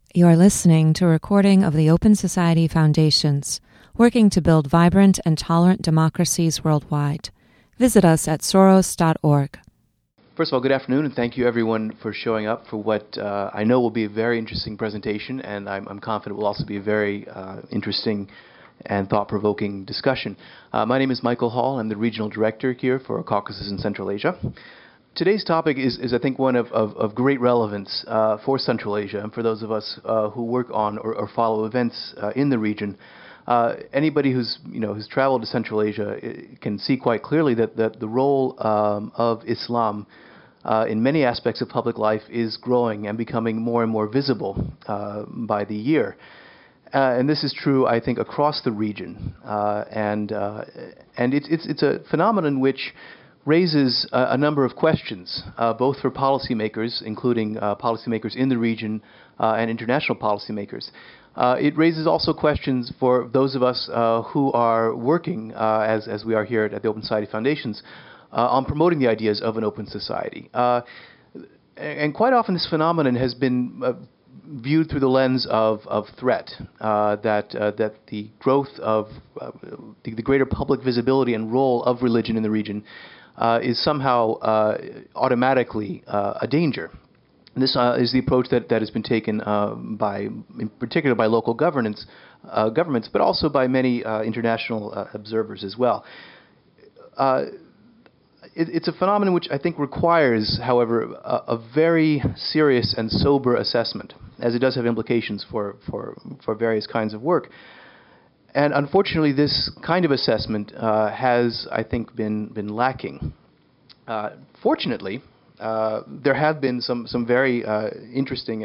You are listening to a recording of the Open Society Foundations, working to build vibrant and tolerant democracies worldwide. Visit us at soros.org. First of all, good afternoon, and thank you everyone for showing up for what I know will be a very interesting presentation, and I'm confident will also be a very interesting and thought-provoking discussion. My name is Michael Hall. I'm the Regional Director here for Caucasus and Central Asia. Today's topic is I think, one of great relevance for Central Asia and for those of us who work on or follow events in the region. Anybody who's traveled to Central Asia can see quite clearly that the role of Islam in many aspects of public life is growing and becoming more and more visible by the year. And this is true, I think, across the region. And it's a phenomenon which raises a number of questions, both for policymakers, including policymakers in the region and international policymakers. It raises also questions for those of us who are working, as we are here at the Open Society Foundations, on promoting the ideas of an open society. And quite often this phenomenon has been viewed through the lens of threat, that the growth of the greater public visibility and role of religion in the region is somehow automatically a danger. This is the approach that has been taken in particular by local governments, but also by many international observers as well. It's a phenomenon which I think requires, however, a very serious and sober assessment, as it does have implications for various kinds of work. And unfortunately, this kind of assessment has, I think, been lacking. Fortunately, there have been some very interesting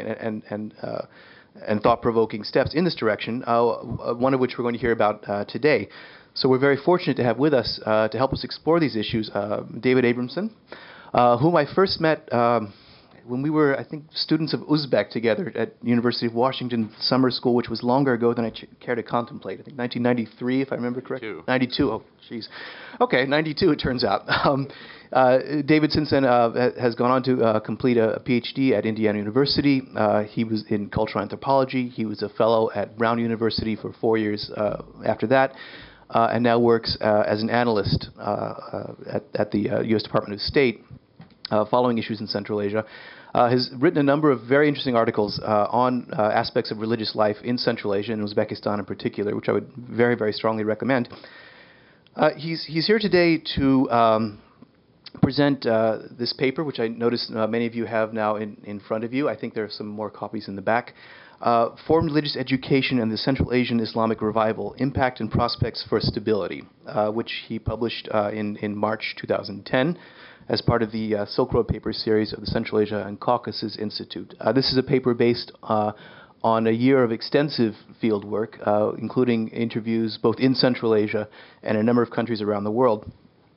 and thought-provoking steps in this direction, one of which we're going to hear about today. So we're very fortunate to have with us, to help us explore these issues, David Abramson, whom I first met when we were, I think, students of Uzbek together at University of Washington Summer School, which was longer ago than I care to contemplate. I think 1993, if I remember correctly. 92. Oh, jeez. Okay, 92 it turns out. David since then has gone on to complete a PhD at Indiana University. He was in cultural anthropology. He was a fellow at Brown University for 4 years after that, and now works as an analyst at the U.S. Department of State, following issues in Central Asia. Has written a number of very interesting articles on aspects of religious life in Central Asia and Uzbekistan in particular, which I would very, very strongly recommend. He's here today to present this paper, which I noticed many of you have now in front of you. I think there are some more copies in the back. Foreign Religious Education and the Central Asian Islamic Revival, Impact and Prospects for Stability, which he published in March 2010 as part of the Silk Road Papers series of the Central Asia and Caucasus Institute. This is a paper based on a year of extensive field work, including interviews both in Central Asia and a number of countries around the world.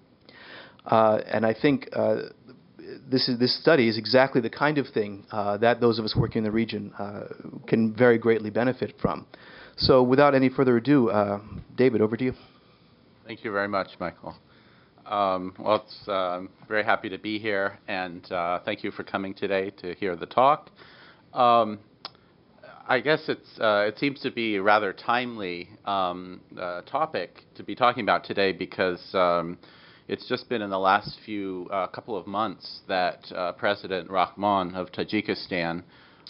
And I think this study is exactly the kind of thing that those of us working in the region can very greatly benefit from. So without any further ado, David, over to you. Thank you very much, Michael. Well, I'm very happy to be here, and thank you for coming today to hear the talk. I guess it seems to be a rather timely topic to be talking about today because it's just been in the last couple of months that President Rahmon of Tajikistan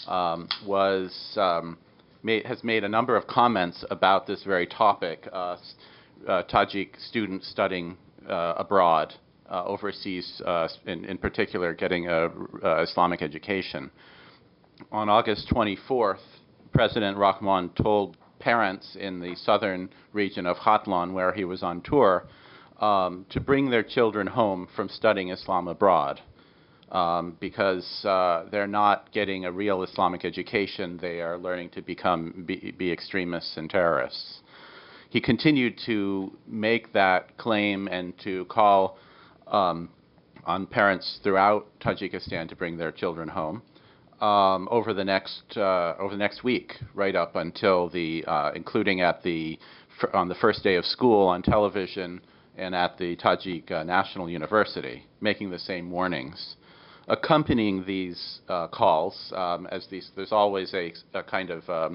has made a number of comments about this very topic, Tajik students studying abroad, overseas, in particular, getting Islamic education. On August 24th, President Rahmon told parents in the southern region of Khatlan, where he was on tour, to bring their children home from studying Islam abroad, because they're not getting a real Islamic education. They are learning to be extremists and terrorists. He continued to make that claim and to call on parents throughout Tajikistan to bring their children home over the next week, right up until including on the first day of school on television and at the Tajik National University, making the same warnings. accompanying these calls, there's always a kind of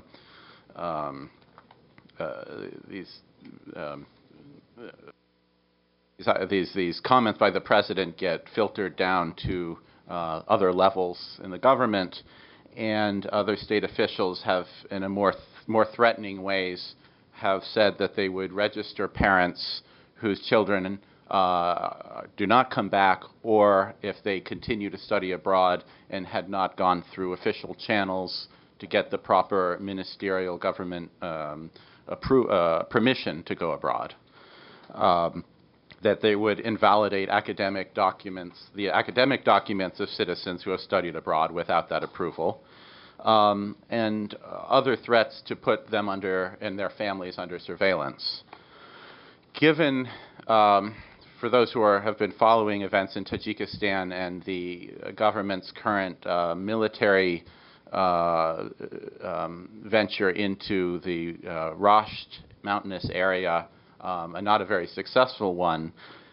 these comments by the president get filtered down to other levels in the government, and other state officials have, in a more threatening ways, have said that they would register parents whose children do not come back, or if they continue to study abroad and had not gone through official channels to get the proper ministerial government permission to go abroad. That they would invalidate academic documents, the academic documents of citizens who have studied abroad without that approval, and other threats to put them and their families under surveillance. Given, for those who have been following events in Tajikistan and the government's current military venture into the Rasht mountainous area, and not a very successful one,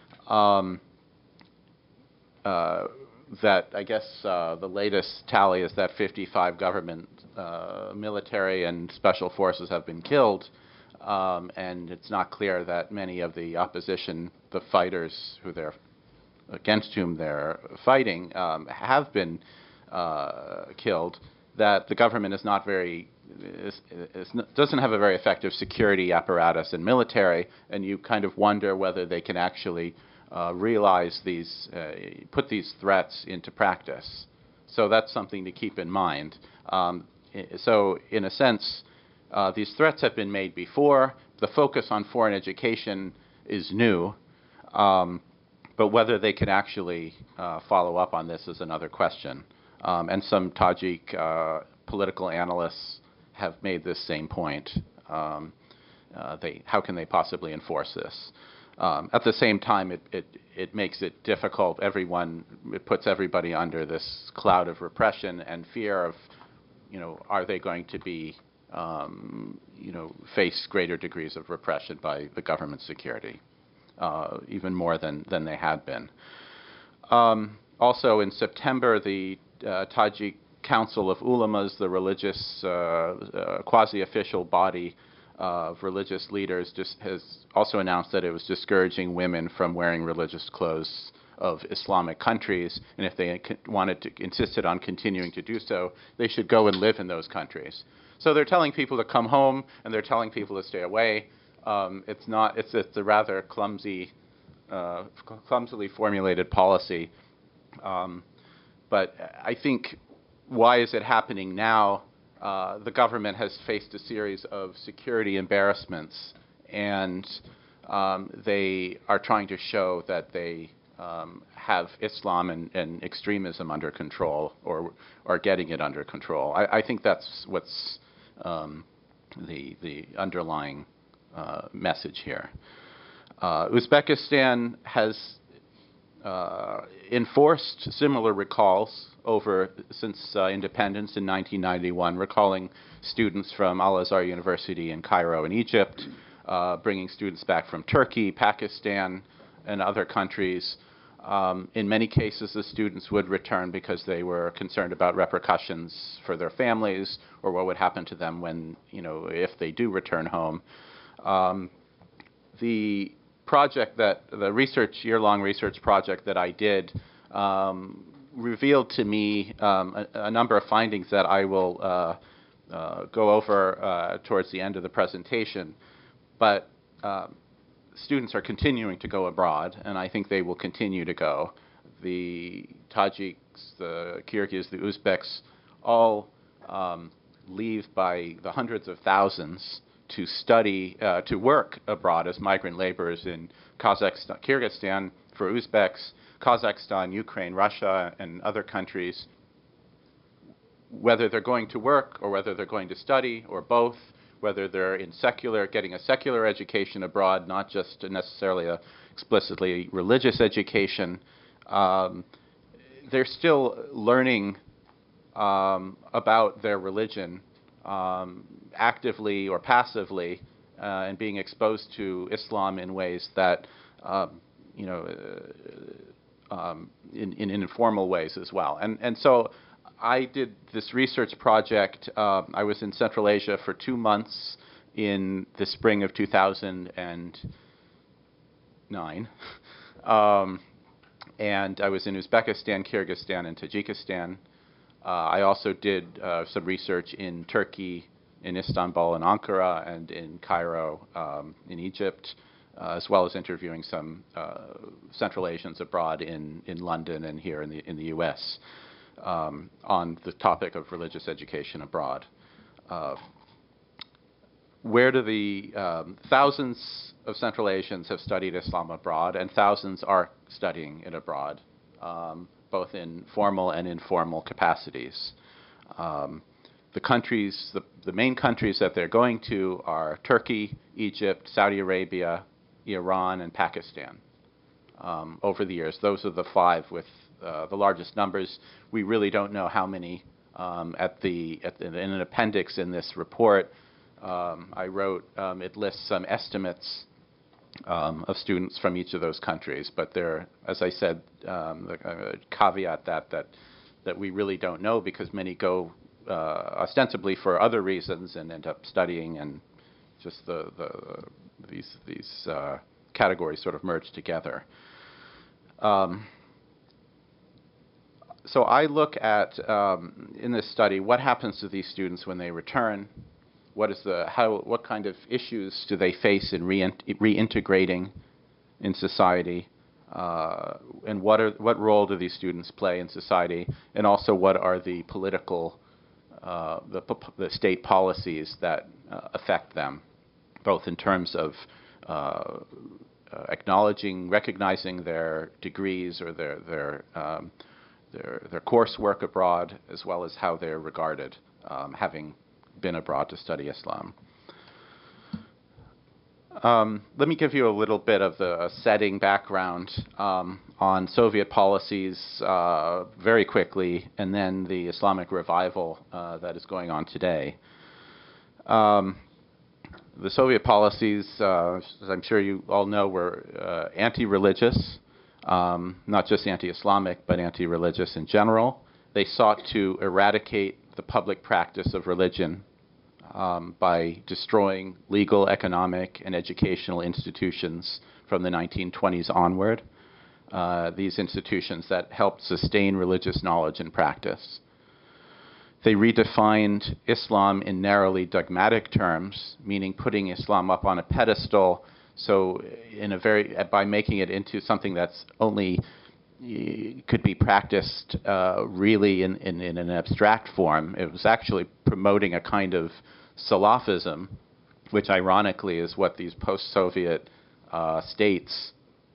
that I guess the latest tally is that 55 government military and special forces have been killed, and it's not clear that many of the opposition, the fighters against whom they're fighting, have been killed, that the government is not doesn't have a very effective security apparatus and military, and you kind of wonder whether they can actually realize put these threats into practice. So that's something to keep in mind. So in a sense, these threats have been made before. The focus on foreign education is new, but whether they can actually follow up on this is another question. And some Tajik political analysts have made this same point. How can they possibly enforce this? At the same time, it makes it difficult. It puts everybody under this cloud of repression and fear of, are they going to be, face greater degrees of repression by the government security, even more than they had been. Also in September, the Tajik Council of Ulamas, the religious quasi-official body of religious leaders, has also announced that it was discouraging women from wearing religious clothes of Islamic countries, and if they insisted on continuing to do so, they should go and live in those countries. So they're telling people to come home, and they're telling people to stay away. It's a rather clumsily formulated policy. But I think, why is it happening now? The government has faced a series of security embarrassments, and they are trying to show that they have Islam and extremism under control, or are getting it under control. I think that's what's the underlying message here. Uzbekistan has enforced similar recalls since independence in 1991, recalling students from Al-Azhar University in Cairo in Egypt, bringing students back from Turkey, Pakistan, and other countries. In many cases, the students would return because they were concerned about repercussions for their families, or what would happen to them if they do return home. The year-long research project that I did revealed to me a number of findings that I will go over towards the end of the presentation. But students are continuing to go abroad, and I think they will continue to go. The Tajiks, the Kyrgyz, the Uzbeks, all leave by the hundreds of thousands to study, to work abroad as migrant laborers in Kazakhstan, Kyrgyzstan for Uzbeks, Kazakhstan, Ukraine, Russia, and other countries. Whether they're going to work or whether they're going to study, or both, whether they're getting a secular education abroad, not just necessarily a explicitly religious education, they're still learning about their religion actively or passively, and being exposed to Islam in ways that in informal ways as well. And so I did this research project. I was in Central Asia for 2 months in the spring of 2009. And I was in Uzbekistan, Kyrgyzstan, and Tajikistan. I also did some research in Turkey, in Istanbul and Ankara, and in Cairo, in Egypt, as well as interviewing some Central Asians abroad in London and here in the U.S. On the topic of religious education abroad. Where do the thousands of Central Asians have studied Islam abroad, and thousands are studying it abroad, both in formal and informal capacities. The countries, the main countries that they're going to are Turkey, Egypt, Saudi Arabia, Iran, and Pakistan. Over the years, those are the 5 with the largest numbers. We really don't know how many. In an appendix in this report, I wrote, it lists some estimates of students from each of those countries, but there, as I said, caveat that we really don't know, because many go ostensibly for other reasons and end up studying, and just these categories sort of merge together. So I look at in this study what happens to these students when they return. What kind of issues do they face in reintegrating in society, and what role do these students play in society, and also what are the political, the state policies that affect them, both in terms of recognizing their degrees or their coursework abroad, as well as how they're regarded, having been abroad to study Islam. Let me give you a little bit of the setting background on Soviet policies very quickly, and then the Islamic revival that is going on today. The Soviet policies, as I'm sure you all know, were anti-religious, not just anti-Islamic, but anti-religious in general. They sought to eradicate the public practice of religion by destroying legal, economic, and educational institutions from the 1920s onward. These institutions that helped sustain religious knowledge and practice. They redefined Islam in narrowly dogmatic terms, meaning putting Islam up on a pedestal, so by making it into something that's only could be practiced really in an abstract form. It was actually promoting a kind of Salafism, which ironically is what these post-Soviet states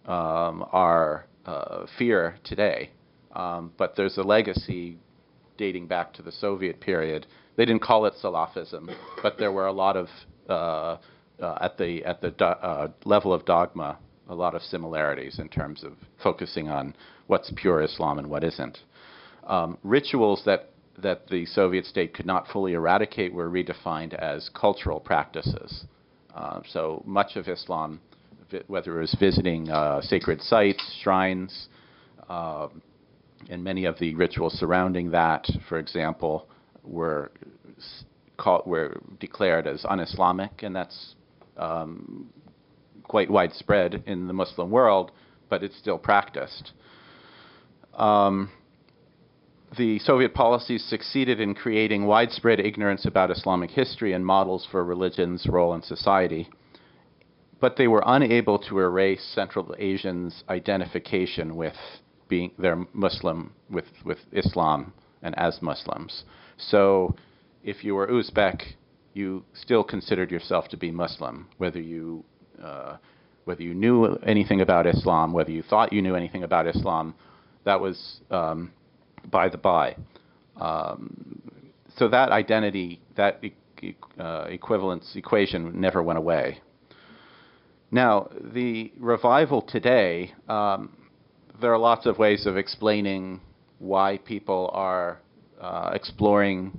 fear today. But there's a legacy dating back to the Soviet period. They didn't call it Salafism, but there were a lot of, at the level of dogma, a lot of similarities in terms of focusing on what's pure Islam and what isn't. Rituals that the Soviet state could not fully eradicate were redefined as cultural practices. So much of Islam, whether it was visiting sacred sites, shrines, and many of the rituals surrounding that, for example, were declared as un-Islamic, and that's quite widespread in the Muslim world, but it's still practiced. The Soviet policies succeeded in creating widespread ignorance about Islamic history and models for religion's role in society, but they were unable to erase Central Asians' identification with being their Muslim, with Islam and as Muslims. So if you were Uzbek, you still considered yourself to be Muslim, whether you knew anything about Islam, whether you thought you knew anything about Islam, that was by the by. So that identity, that equivalence equation never went away. Now, the revival today, there are lots of ways of explaining why people are exploring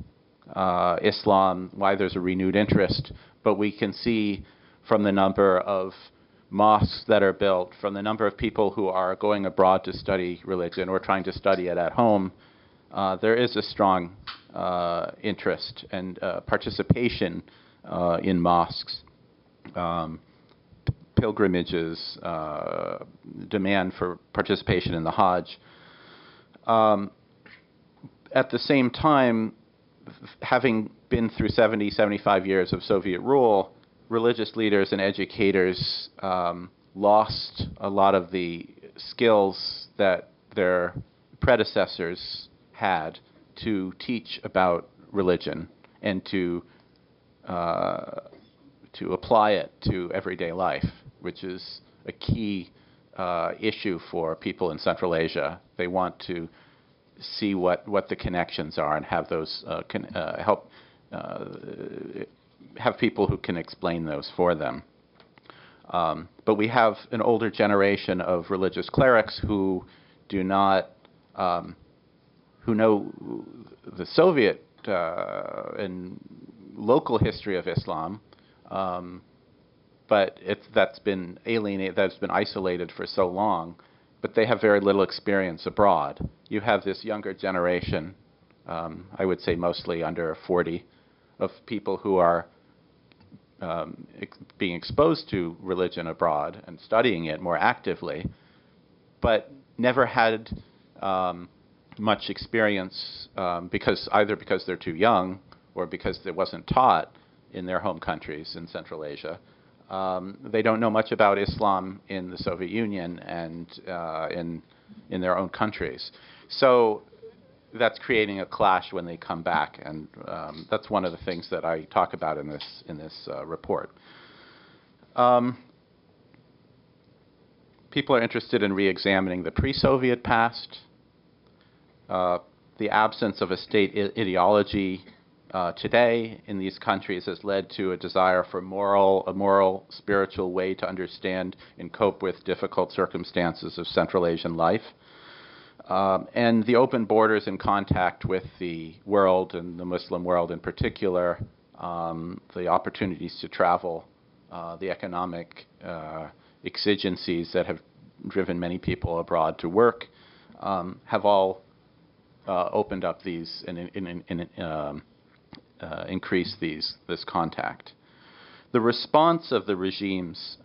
Islam, why there's a renewed interest, but we can see from the number of mosques that are built, from the number of people who are going abroad to study religion or trying to study it at home, there is a strong interest and participation in mosques, pilgrimages, demand for participation in the Hajj. At the same time, having been through 70, 75 years of Soviet rule, religious leaders and educators lost a lot of the skills that their predecessors had to teach about religion and to apply it to everyday life, which is a key issue for people in Central Asia. They want to see what the connections are and have those help have people who can explain those for them. But we have an older generation of religious clerics who do not, who know the Soviet and local history of Islam, but that's been alienated, that's been isolated for so long, but they have very little experience abroad. You have this younger generation, I would say mostly under 40, of people who are being exposed to religion abroad and studying it more actively, but never had much experience because they're too young or because it wasn't taught in their home countries in Central Asia. They don't know much about Islam in the Soviet Union and in their own countries. So that's creating a clash when they come back, and that's one of the things that I talk about in this report. People are interested in re-examining the pre-Soviet past. The absence of a state ideology today in these countries has led to a desire for a moral, spiritual way to understand and cope with difficult circumstances of Central Asian life. And the open borders and contact with the world, and the Muslim world in particular, the opportunities to travel, the economic exigencies that have driven many people abroad to work, have all opened up these and increased this contact. The response of the regimes,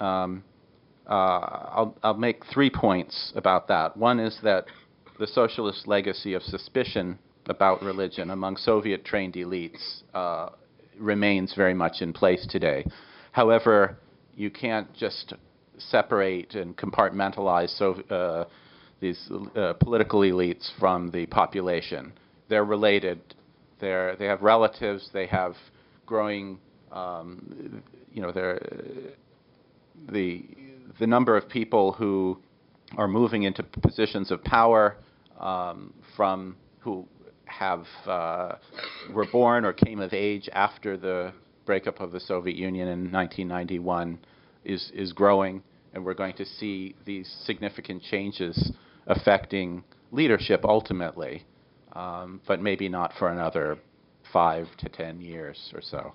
I'll make 3 points about that. One is that the socialist legacy of suspicion about religion among Soviet-trained elites remains very much in place today. However, you can't just separate and compartmentalize these political elites from the population. They're related. They have relatives. They have growing, the number of people who are moving into positions of power from who have were born or came of age after the breakup of the Soviet Union in 1991 is growing, and we're going to see these significant changes affecting leadership ultimately, but maybe not for another 5 to 10 years or so.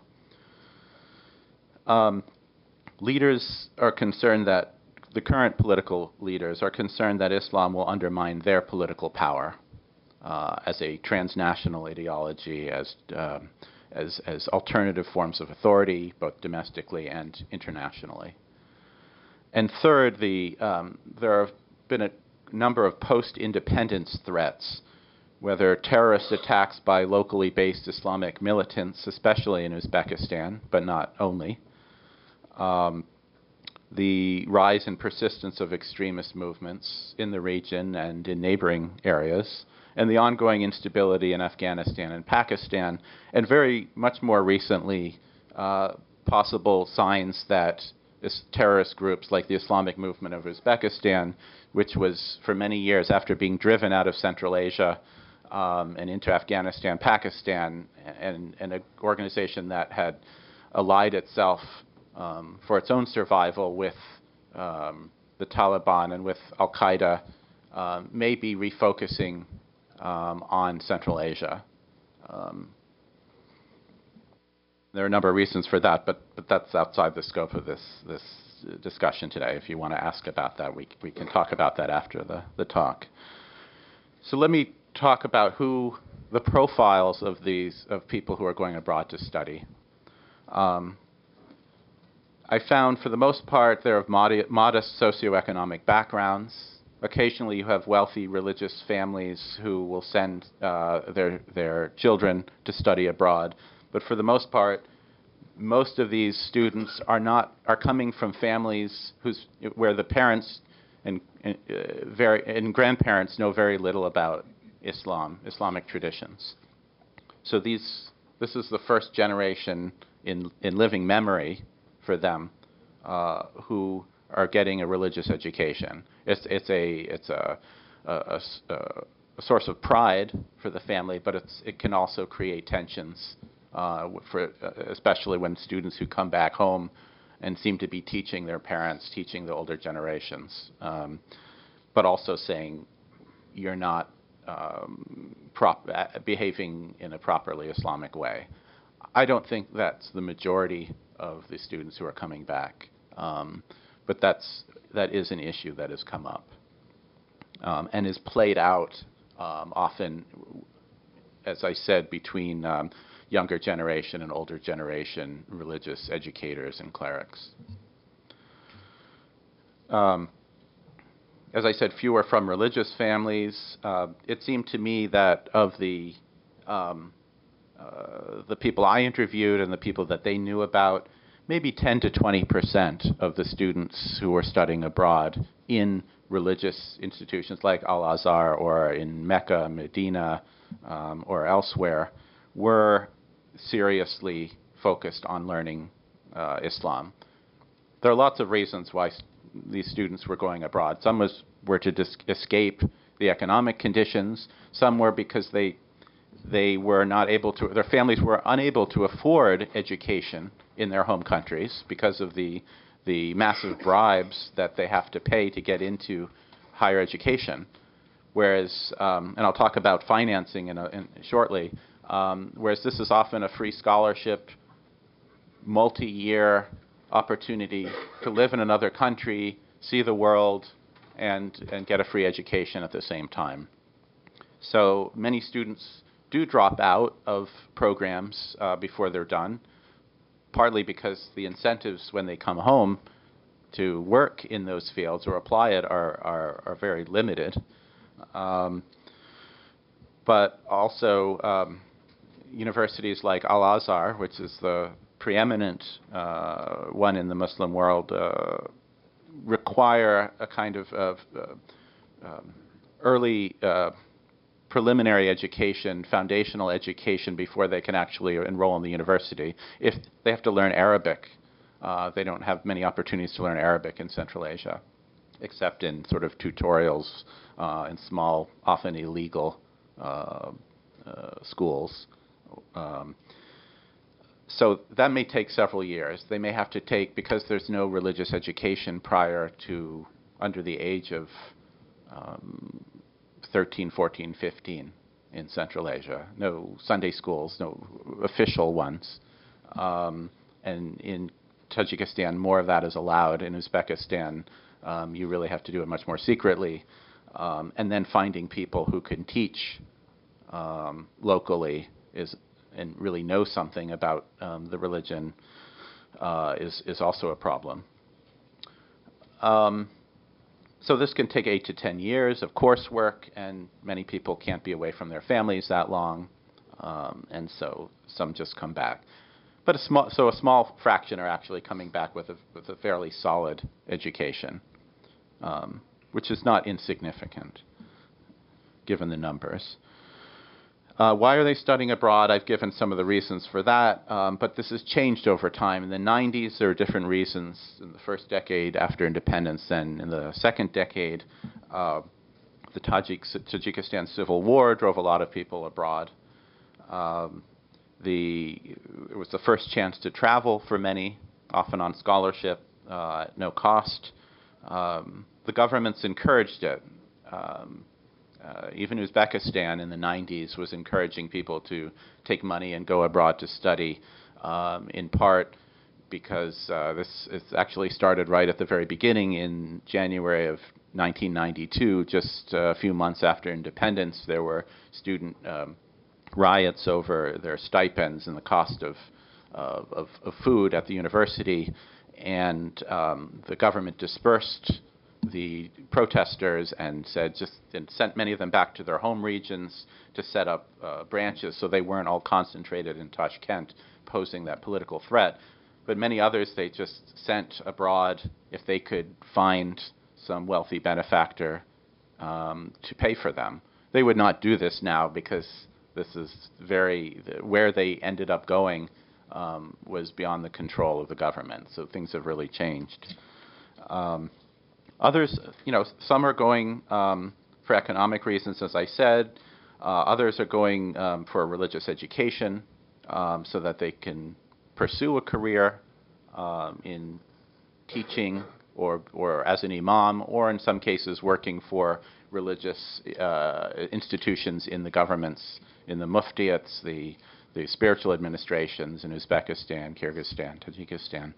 Leaders are concerned that the current political leaders are concerned that Islam will undermine their political power as a transnational ideology, as alternative forms of authority, both domestically and internationally. And third, there have been a number of post-independence threats, whether terrorist attacks by locally based Islamic militants, especially in Uzbekistan, but not only, the rise and persistence of extremist movements in the region and in neighboring areas, and the ongoing instability in Afghanistan and Pakistan, and very much more recently, possible signs that terrorist groups like the Islamic Movement of Uzbekistan, which was for many years after being driven out of Central Asia and into Afghanistan, Pakistan, and an organization that had allied itself for its own survival with the Taliban and with Al-Qaeda, may be refocusing on Central Asia. There are a number of reasons for that, but that's outside the scope of this discussion today. If you want to ask about that, we can talk about that after the talk. So let me talk about the profiles of people who are going abroad to study. I found, for the most part, they're of modest socioeconomic backgrounds. Occasionally, you have wealthy religious families who will send their children to study abroad. But for the most part, most of these students are coming from families where the parents and grandparents know very little about Islamic traditions. So this is the first generation in living memory for them who are getting a religious education. It's a source of pride for the family, but it can also create tensions, especially when students who come back home and seem to be teaching their parents, teaching the older generations, but also saying you're not behaving in a properly Islamic way. I don't think that's the majority of the students who are coming back, but that is an issue that has come up and is played out often, as I said, between younger generation and older generation religious educators and clerics. As I said, fewer from religious families. It seemed to me that of the people I interviewed and the people that they knew about, maybe 10 to 20% of the students who were studying abroad in religious institutions like Al-Azhar or in Mecca, Medina, or elsewhere were seriously focused on learning Islam. There are lots of reasons why these students were going abroad. Some were to escape the economic conditions. Some were because they were not able to, their families were unable to afford education in their home countries because of the massive bribes that they have to pay to get into higher education. Whereas, and I'll talk about financing shortly, whereas this is often a free scholarship, multi-year opportunity to live in another country, see the world, and get a free education at the same time. So many students do drop out of programs before they're done, partly because the incentives when they come home to work in those fields or apply it are very limited. But also universities like Al-Azhar, which is the preeminent one in the Muslim world, require a kind of early preliminary education, foundational education before they can actually enroll in the university. If they have to learn Arabic, they don't have many opportunities to learn Arabic in Central Asia, except in sort of tutorials in small, often illegal schools. So that may take several years. They may have to take, because there's no religious education prior to under the age of 13, 14, 15 in Central Asia. No Sunday schools, no official ones. And in Tajikistan, more of that is allowed. In Uzbekistan, you really have to do it much more secretly. And then finding people who can teach locally and really know something about the religion is also a problem. So this can take 8 to 10 years of coursework, and many people can't be away from their families that long, and so some just come back. But a small fraction are actually coming back with a fairly solid education, which is not insignificant, given the numbers. Why are they studying abroad? I've given some of the reasons for that, but this has changed over time. In the 90s, there were different reasons. In the first decade after independence, then in the second decade, the Tajikistan civil war drove a lot of people abroad. It was the first chance to travel for many, often on scholarship, at no cost. The governments encouraged it. Even Uzbekistan in the 90s was encouraging people to take money and go abroad to study, in part because this actually started right at the very beginning in January of 1992, just a few months after independence. There were student riots over their stipends and the cost of food at the university, and the government dispersed the protesters and sent many of them back to their home regions to set up branches, so they weren't all concentrated in Tashkent, posing that political threat. But many others they just sent abroad if they could find some wealthy benefactor to pay for them. They would not do this now because this is where they ended up going was beyond the control of the government. So things have really changed. Others, some are going for economic reasons, as I said. Others are going for religious education so that they can pursue a career in teaching or as an imam, or in some cases working for religious institutions in the governments, in the muftiyates, the spiritual administrations in Uzbekistan, Kyrgyzstan, Tajikistan.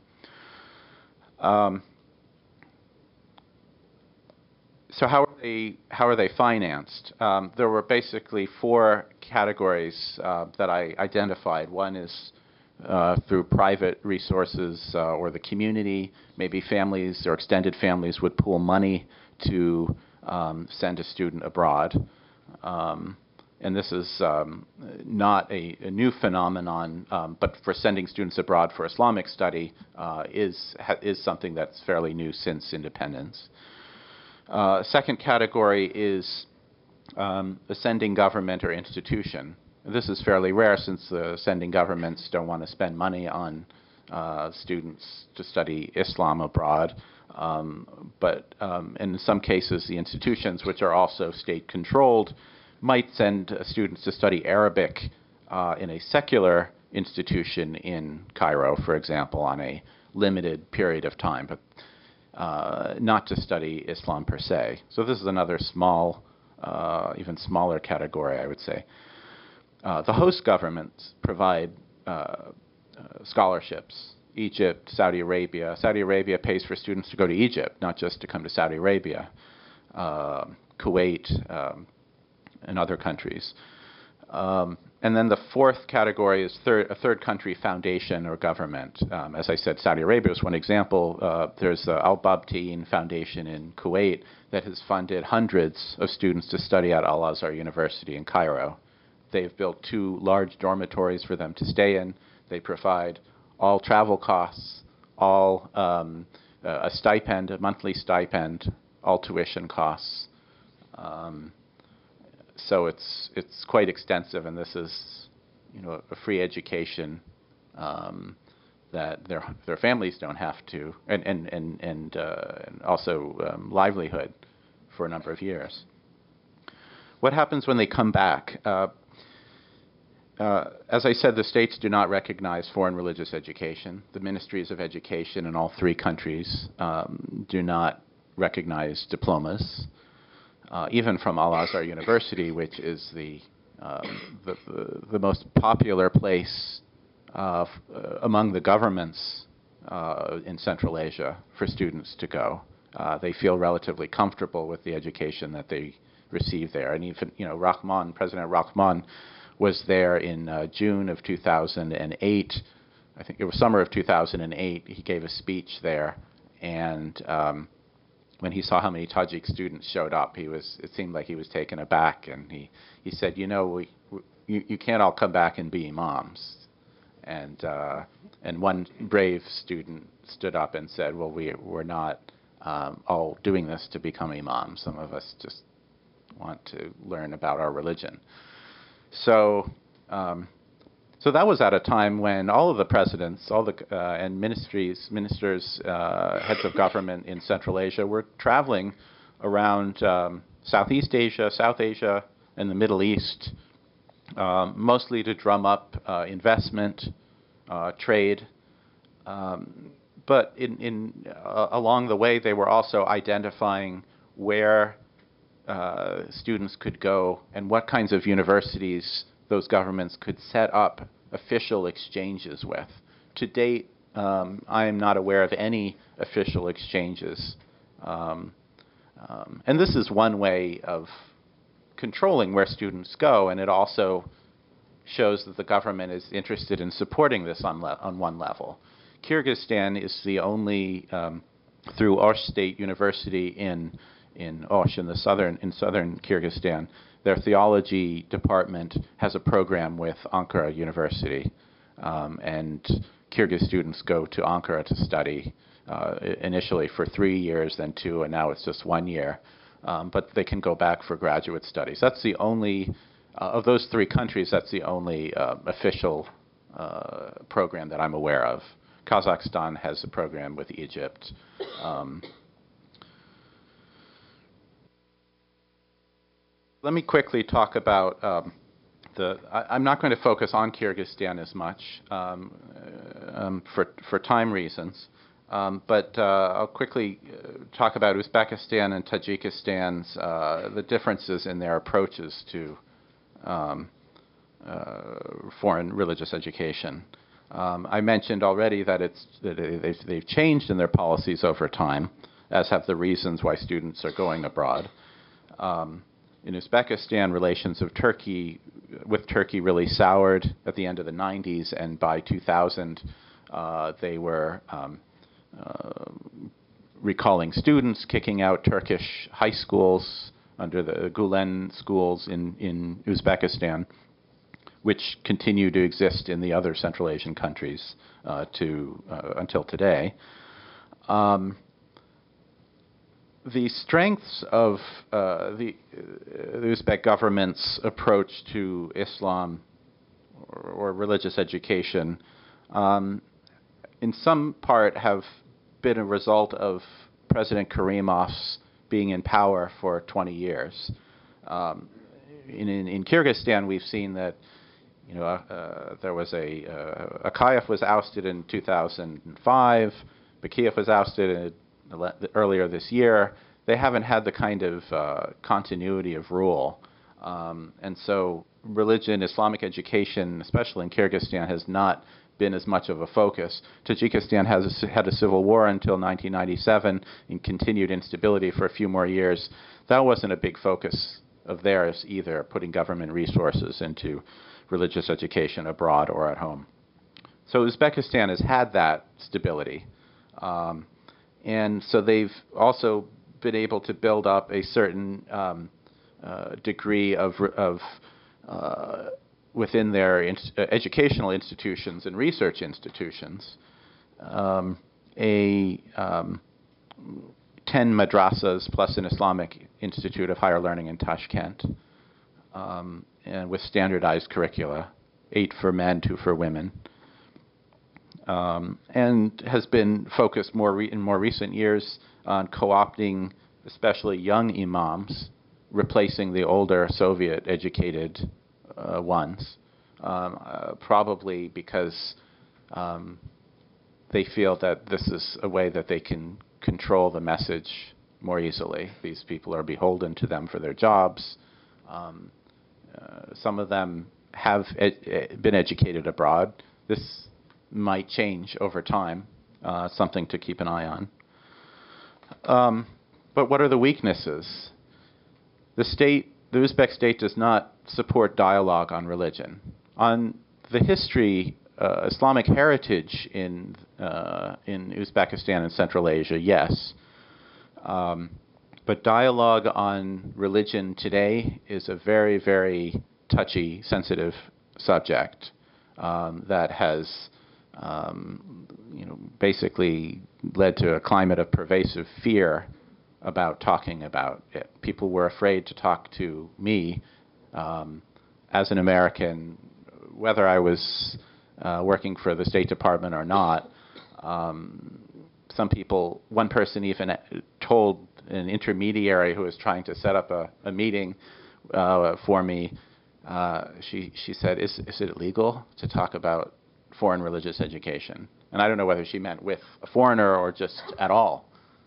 So how are they financed? There were basically four categories that I identified. One is through private resources or the community. Maybe families or extended families would pool money to send a student abroad. And this is not a new phenomenon, but for sending students abroad for Islamic study is something that's fairly new since independence. Second category is a sending government or institution. This is fairly rare since the sending governments don't want to spend money on students to study Islam abroad. But in some cases, the institutions, which are also state-controlled, might send students to study Arabic in a secular institution in Cairo, for example, on a limited period of time, but not to study Islam per se. So this is another small, even smaller category, I would say. The host governments provide scholarships. Egypt, Saudi Arabia. Saudi Arabia pays for students to go to Egypt, not just to come to Saudi Arabia. Kuwait, and other countries. And then the fourth category is a third country foundation or government. As I said, Saudi Arabia is one example. There's the Al-Babtiin Foundation in Kuwait that has funded hundreds of students to study at Al-Azhar University in Cairo. They've built 2 large dormitories for them to stay in. They provide all travel costs, all a stipend, a monthly stipend, all tuition costs. So it's quite extensive, and this is, a free education that their families don't have to, and also livelihood for a number of years. What happens when they come back? As I said, the states do not recognize foreign religious education. The ministries of education in all 3 countries do not recognize diplomas. Even from Al-Azhar University, which is the most popular place among the governments in Central Asia for students to go. They feel relatively comfortable with the education that they receive there. And even, President Rahman was there in June of 2008. I think it was summer of 2008. He gave a speech there, and when he saw how many Tajik students showed up, it seemed like he was taken aback, and he said, you can't all come back and be imams. And one brave student stood up and said, well, we're not all doing this to become imams. Some of us just want to learn about our religion. So that was at a time when all of the presidents, and ministers, heads of government in Central Asia were traveling around Southeast Asia, South Asia, and the Middle East, mostly to drum up investment, trade. But along the way, they were also identifying where students could go and what kinds of universities those governments could set up official exchanges with. To date, I am not aware of any official exchanges. And this is one way of controlling where students go, and it also shows that the government is interested in supporting this on one level. Kyrgyzstan is the only, through Osh State University in Osh, in southern Kyrgyzstan, their theology department has a program with Ankara University, and Kyrgyz students go to Ankara to study, initially for 3 years, then 2, and now it's just 1 year. But they can go back for graduate studies. That's the only, of those 3 countries, that's the only official program that I'm aware of. Kazakhstan has a program with Egypt. Let me quickly talk about I'm not going to focus on Kyrgyzstan as much for time reasons, but I'll quickly talk about Uzbekistan and Tajikistan's the differences in their approaches to foreign religious education. I mentioned already that they've changed in their policies over time, as have the reasons why students are going abroad. In Uzbekistan, relations with Turkey really soured at the end of the 90s, and by 2000, they were recalling students, kicking out Turkish high schools under the Gulen schools in Uzbekistan, which continue to exist in the other Central Asian countries until today. The strengths of the Uzbek government's approach to Islam or religious education, in some part, have been a result of President Karimov's being in power for 20 years. In Kyrgyzstan, we've seen that there was Akayev was ousted in 2005, Bakiyev was ousted earlier this year. They haven't had the kind of continuity of rule. And so religion, Islamic education, especially in Kyrgyzstan, has not been as much of a focus. Tajikistan has had a civil war until 1997 and continued instability for a few more years. That wasn't a big focus of theirs either, putting government resources into religious education abroad or at home. So Uzbekistan has had that stability. And so they've also been able to build up a certain degree of within their educational institutions and research institutions, 10 madrasas plus an Islamic Institute of Higher Learning in Tashkent, and with standardized curricula, 8 for men, 2 for women. And has been focused in more recent years on co-opting especially young imams, replacing the older Soviet-educated ones, probably because they feel that this is a way that they can control the message more easily. These people are beholden to them for their jobs. Some of them have been educated abroad. This might change over time, something to keep an eye on. But what are the weaknesses? The Uzbek state does not support dialogue on religion. On the history, Islamic heritage in Uzbekistan and Central Asia, yes. But dialogue on religion today is a very, very touchy, sensitive subject that has basically led to a climate of pervasive fear about talking about it. People were afraid to talk to me as an American, whether I was working for the State Department or not. One person even told an intermediary who was trying to set up a meeting for me, she said, is it illegal to talk about foreign religious education? And I don't know whether she meant with a foreigner or just at all.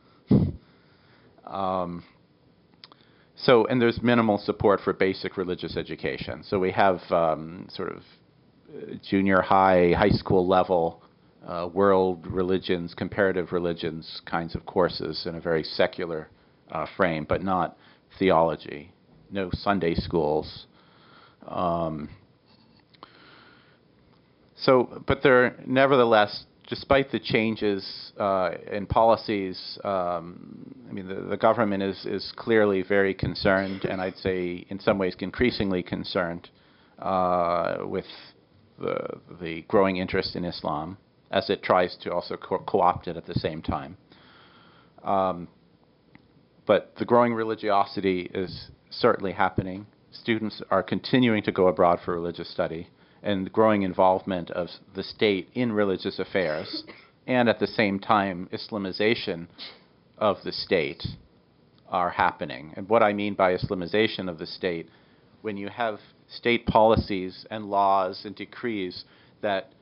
And there's minimal support for basic religious education. So we have sort of junior high school level world religions, comparative religions kinds of courses in a very secular frame, but not theology. No Sunday schools. But there, nevertheless, despite the changes in policies, the government is clearly very concerned, and I'd say in some ways increasingly concerned with the growing interest in Islam, as it tries to also co-opt it at the same time. But the growing religiosity is certainly happening. Students are continuing to go abroad for religious study, and the growing involvement of the state in religious affairs, and at the same time, Islamization of the state are happening. And what I mean by Islamization of the state, when you have state policies and laws and decrees that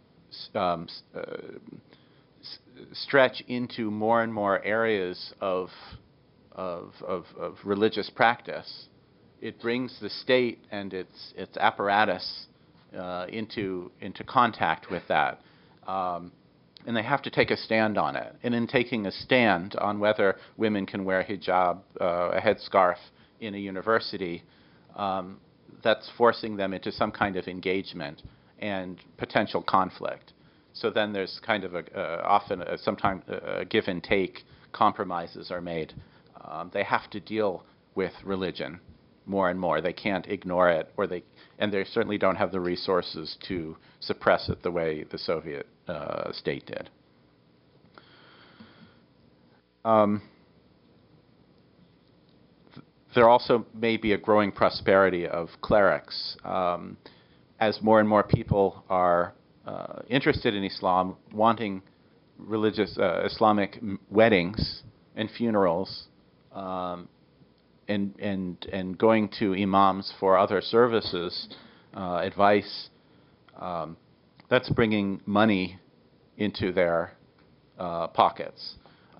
stretch into more and more areas of religious practice, it brings the state and its apparatus into contact with that, and they have to take a stand on it. And in taking a stand on whether women can wear hijab, a headscarf, in a university, that's forcing them into some kind of engagement and potential conflict. So then there's kind of sometimes a give and take. Compromises are made. They have to deal with religion more and more. They can't ignore it, and they certainly don't have the resources to suppress it the way the Soviet state did. There also may be a growing prosperity of clerics. As more and more people are interested in Islam, wanting religious Islamic weddings and funerals, and going to imams for other services, advice, that's bringing money into their pockets.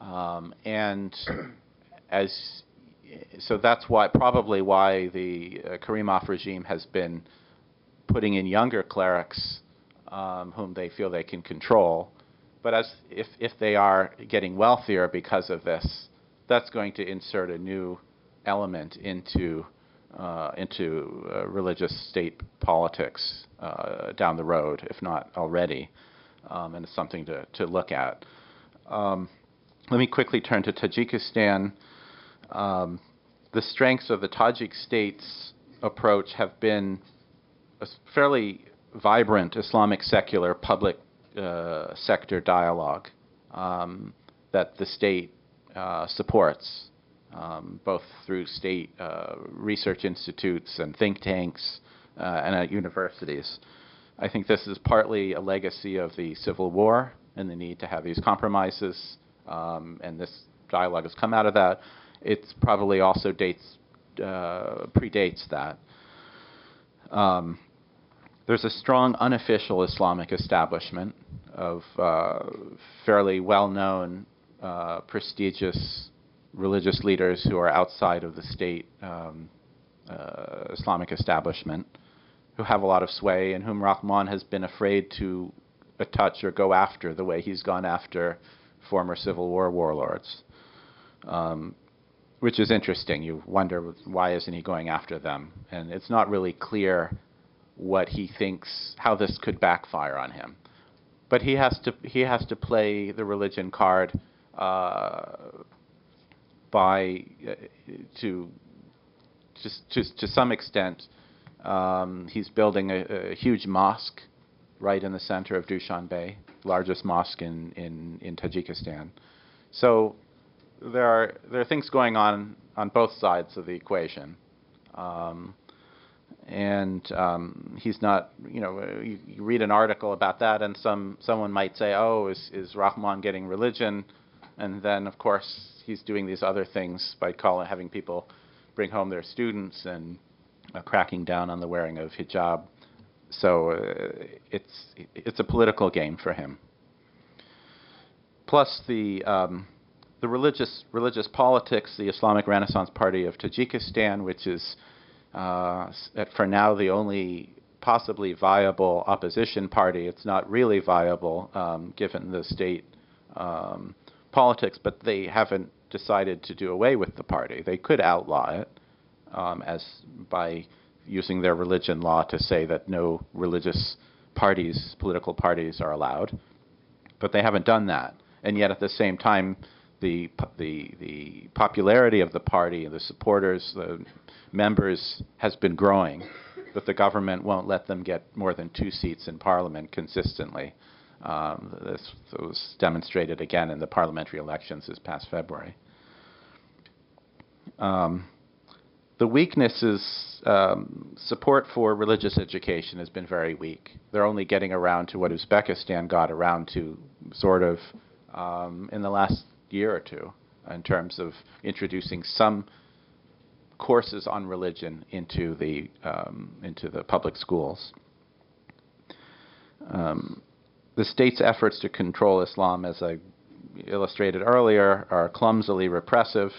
So that's probably why the Karimov regime has been putting in younger clerics whom they feel they can control. But if they are getting wealthier because of this, that's going to insert a new element into religious state politics down the road, if not already, and it's something to look at. Let me quickly turn to Tajikistan. The strengths of the Tajik state's approach have been a fairly vibrant Islamic secular public sector dialogue that the state supports, both through state research institutes and think tanks and at universities. I think this is partly a legacy of the Civil War and the need to have these compromises, and this dialogue has come out of that. It's probably also predates that. There's a strong unofficial Islamic establishment of fairly well-known, prestigious religious leaders who are outside of the state Islamic establishment, who have a lot of sway and whom Rahman has been afraid to touch or go after the way he's gone after former Civil War warlords, which is interesting. You wonder, why isn't he going after them? And it's not really clear what he thinks, how this could backfire on him. But he has to play the religion card to some extent. He's building a huge mosque right in the center of Dushanbe, largest mosque in Tajikistan. So there are things going on both sides of the equation. He's not, you read an article about that, and someone might say, oh, is Rahman getting religion? And then, of course, he's doing these other things by having people bring home their students and cracking down on the wearing of hijab. So it's a political game for him. Plus the religious politics, the Islamic Renaissance Party of Tajikistan, which is for now the only possibly viable opposition party. It's not really viable given the state politics, but they haven't decided to do away with the party. They could outlaw it as by using their religion law to say that no religious parties, political parties, are allowed. But they haven't done that. And yet at the same time, the popularity of the party, the supporters, the members has been growing, but the government won't let them get more than 2 seats in parliament consistently. This was demonstrated again in the parliamentary elections this past February. The weakness is support for religious education has been very weak. They're only getting around to what Uzbekistan got around to sort of in the last year or two in terms of introducing some courses on religion into the public schools. The state's efforts to control Islam, as I illustrated earlier, are clumsily repressive.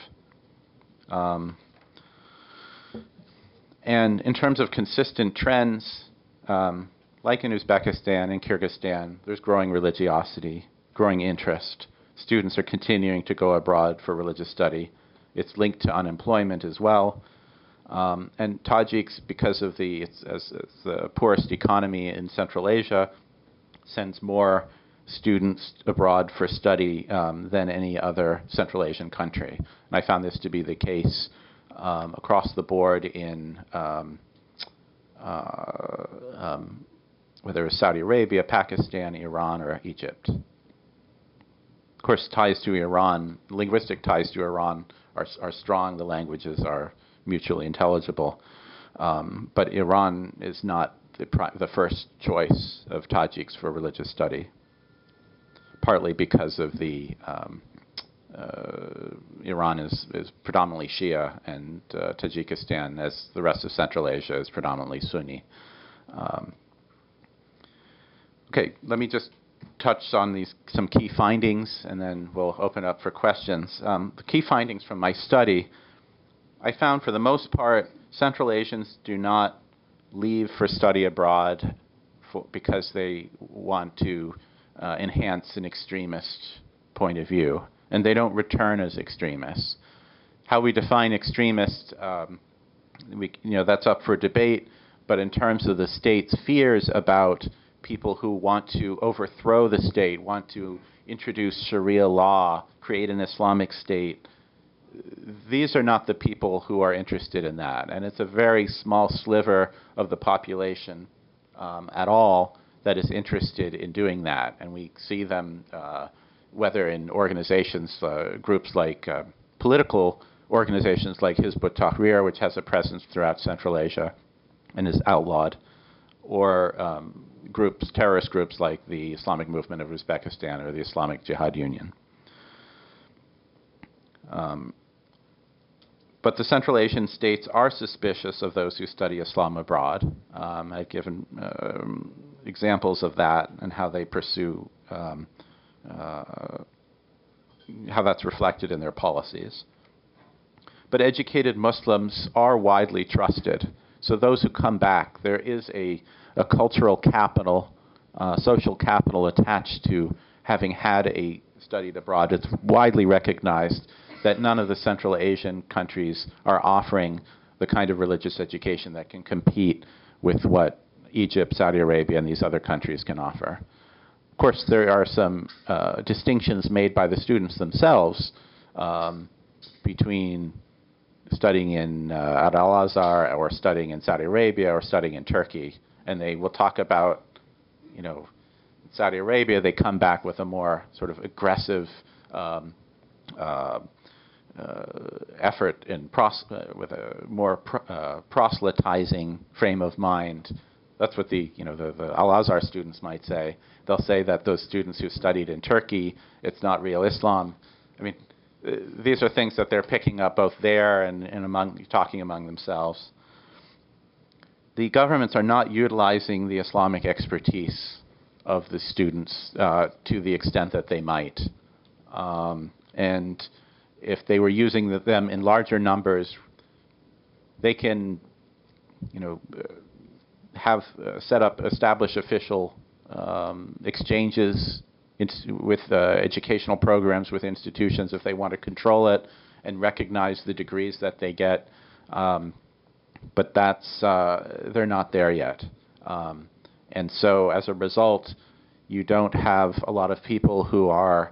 And in terms of consistent trends, like in Uzbekistan and Kyrgyzstan, there's growing religiosity, growing interest. Students are continuing to go abroad for religious study. It's linked to unemployment as well. And Tajiks, because of the poorest economy in Central Asia, sends more students abroad for study than any other Central Asian country. And I found this to be the case across the board in whether it's Saudi Arabia, Pakistan, Iran, or Egypt. Of course, ties to Iran, linguistic ties to Iran are strong. The languages are mutually intelligible. But Iran is not the first choice of Tajiks for religious study, partly because of the Iran is predominantly Shia, and Tajikistan, as the rest of Central Asia, is predominantly Sunni. Okay, let me just touch on some key findings, and then we'll open up for questions. The key findings from my study, I found for the most part, Central Asians do not leave for study abroad because they want to enhance an extremist point of view, and they don't return as extremists. How we define extremist, that's up for debate, but in terms of the state's fears about people who want to overthrow the state, want to introduce Sharia law, create an Islamic state, these are not the people who are interested in that. And it's a very small sliver of the population at all that is interested in doing that. And we see them, whether in organizations, groups like political organizations like Hizb ut-Tahrir, which has a presence throughout Central Asia and is outlawed, or terrorist groups like the Islamic Movement of Uzbekistan or the Islamic Jihad Union. But the Central Asian states are suspicious of those who study Islam abroad. I've given examples of that and how they pursue, how that's reflected in their policies. But educated Muslims are widely trusted. So those who come back, there is a cultural capital, social capital attached to having studied abroad. It's widely recognized that none of the Central Asian countries are offering the kind of religious education that can compete with what Egypt, Saudi Arabia, and these other countries can offer. Of course, there are some distinctions made by the students themselves between studying in Al-Azhar or studying in Saudi Arabia or studying in Turkey. And they will talk about, Saudi Arabia, they come back with a more sort of aggressive effort with a more proselytizing frame of mind. That's what the Al-Azhar students might say. They'll say that those students who studied in Turkey, it's not real Islam. I mean, these are things that they're picking up both there and talking among themselves. The governments are not utilizing the Islamic expertise of the students to the extent that they might. And if they were using them in larger numbers, they can, establish official exchanges with educational programs with institutions if they want to control it and recognize the degrees that they get. But they're not there yet. And so as a result, you don't have a lot of people who are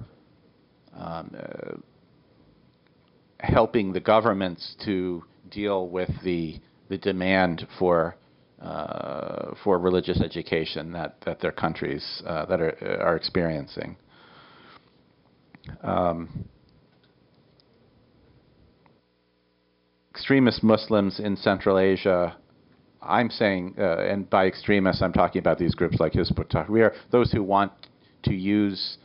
helping the governments to deal with the demand for religious education that their countries that are experiencing. Extremist Muslims in Central Asia, I'm saying, and by extremists I'm talking about these groups like Hizb ut-Tahrir, those who want to use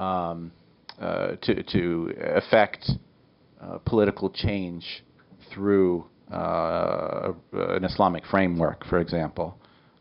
to affect political change through an Islamic framework, for example.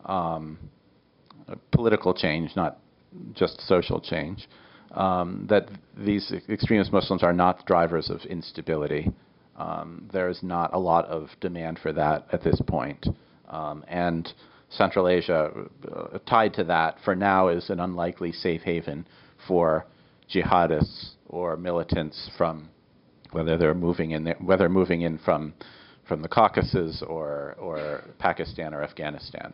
Political change, not just social change. That these extremist Muslims are not drivers of instability. There's not a lot of demand for that at this point. And Central Asia, tied to that, for now is an unlikely safe haven for jihadists or militants from whether moving in from the Caucasus or Pakistan or Afghanistan.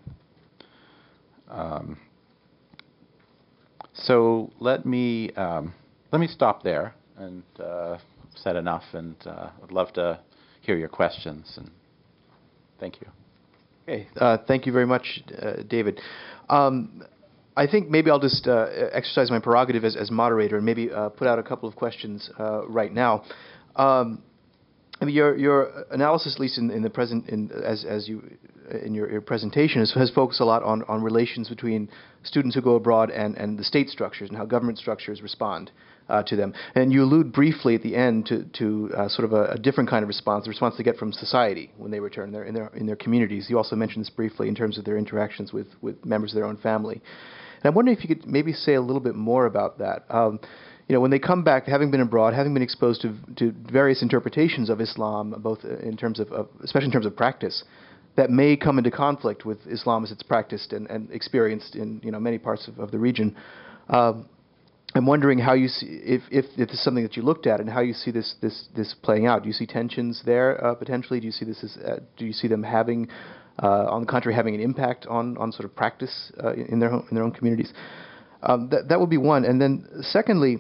So let me stop there and said enough, and I'd love to hear your questions. And thank you. Okay, thank you very much, David. I think maybe I'll just exercise my prerogative as moderator and maybe put out a couple of questions right now. I mean, your analysis, at least in the present, in your presentation, has focused a lot on relations between students who go abroad and the state structures and how government structures respond to them. And you allude briefly at the end to sort of a different kind of response, the response they get from society when they return in their communities. You also mentioned this briefly in terms of their interactions with members of their own family. And I'm wondering if you could maybe say a little bit more about that. When they come back, having been abroad, having been exposed to various interpretations of Islam, both in terms of especially in terms of practice, that may come into conflict with Islam as it's practiced and experienced in many parts of the region. I'm wondering how you see if this is something that you looked at and how you see this playing out. Do you see tensions there potentially? Do you see this as do you see them having, on the contrary, having an impact on sort of practice in their own communities? That would be one. And then secondly,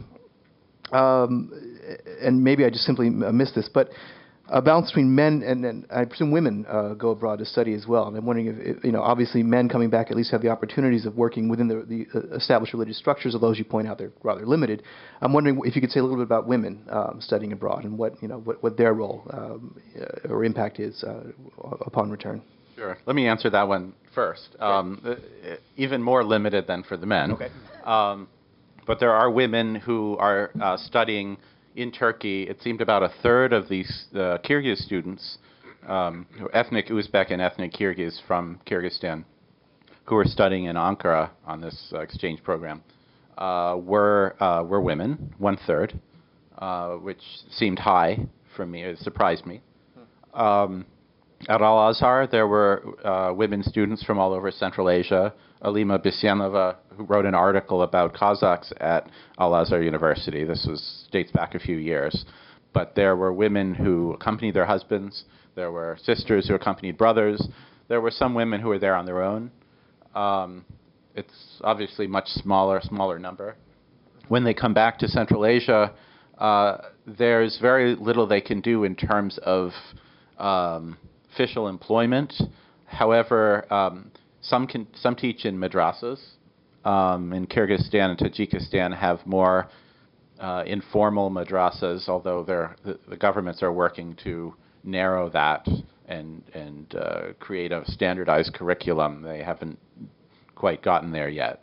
and maybe I just simply missed this, but a balance between men and I presume women go abroad to study as well. And I'm wondering if obviously men coming back at least have the opportunities of working within the established religious structures, although as you point out they're rather limited. I'm wondering if you could say a little bit about women studying abroad and what their role or impact is upon return. Sure. Let me answer that one first. Even more limited than for the men. Okay. But there are women who are studying in Turkey. It seemed about a third of these Kyrgyz students, ethnic Uzbek and ethnic Kyrgyz from Kyrgyzstan, who were studying in Ankara on this exchange program, were women, 1/3, which seemed high for me. It surprised me. At Al-Azhar, there were women students from all over Central Asia. Alima Bisyanova, who wrote an article about Kazakhs at Al-Azhar University. This dates back a few years. But there were women who accompanied their husbands. There were sisters who accompanied brothers. There were some women who were there on their own. It's obviously much smaller number. When they come back to Central Asia, there's very little they can do in terms of official employment. However, some teach in madrasas. In Kyrgyzstan and Tajikistan have more informal madrasas, although the governments are working to narrow that and create a standardized curriculum. They haven't quite gotten there yet.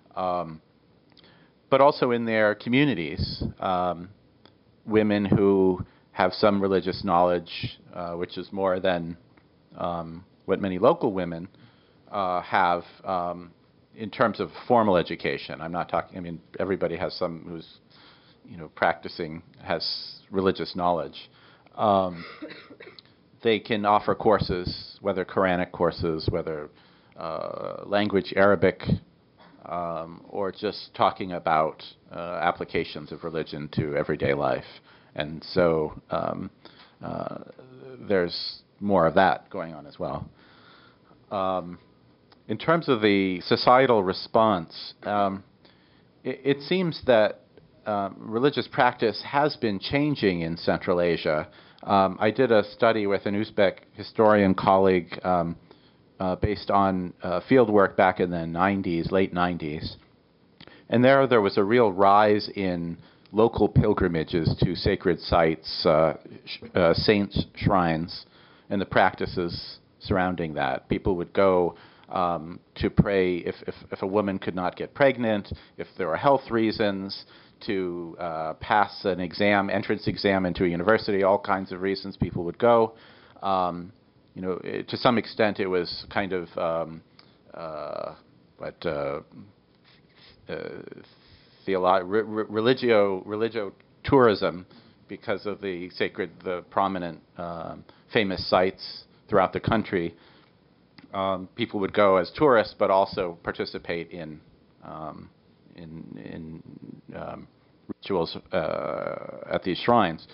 But also in their communities, women who have some religious knowledge, which is more than what many local women have in terms of formal education. I'm not talking, I mean, everybody has some who's, practicing, has religious knowledge. They can offer courses, whether Quranic courses, whether language Arabic, or just talking about applications of religion to everyday life. And so there's more of that going on as well. In terms of the societal response, it seems that religious practice has been changing in Central Asia. I did a study with an Uzbek historian colleague based on field work back in the 90s, late 90s. And there was a real rise in local pilgrimages to sacred sites, saints' shrines, and the practices surrounding that. People would go to pray if a woman could not get pregnant, if there were health reasons, to pass an exam, entrance exam into a university, all kinds of reasons people would go. To some extent it was kind of religio tourism, because of the prominent famous sites throughout the country. People would go as tourists, but also participate in rituals at these shrines.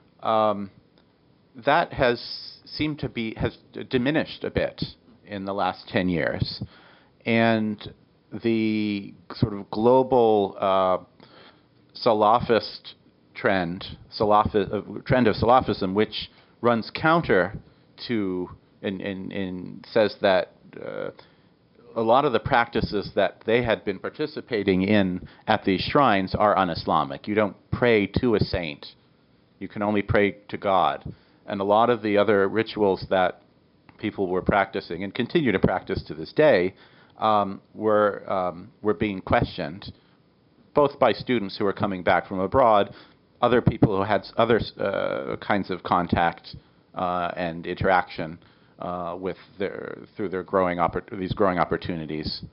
That has diminished a bit in the last 10 years, and the sort of global Salafist trend of Salafism, which runs counter to and says that a lot of the practices that they had been participating in at these shrines are un-Islamic. You don't pray to a saint. You can only pray to God. And a lot of the other rituals that people were practicing and continue to practice to this day were being questioned, both by students who were coming back from abroad, other people who had other kinds of contact and interaction through their these growing opportunities,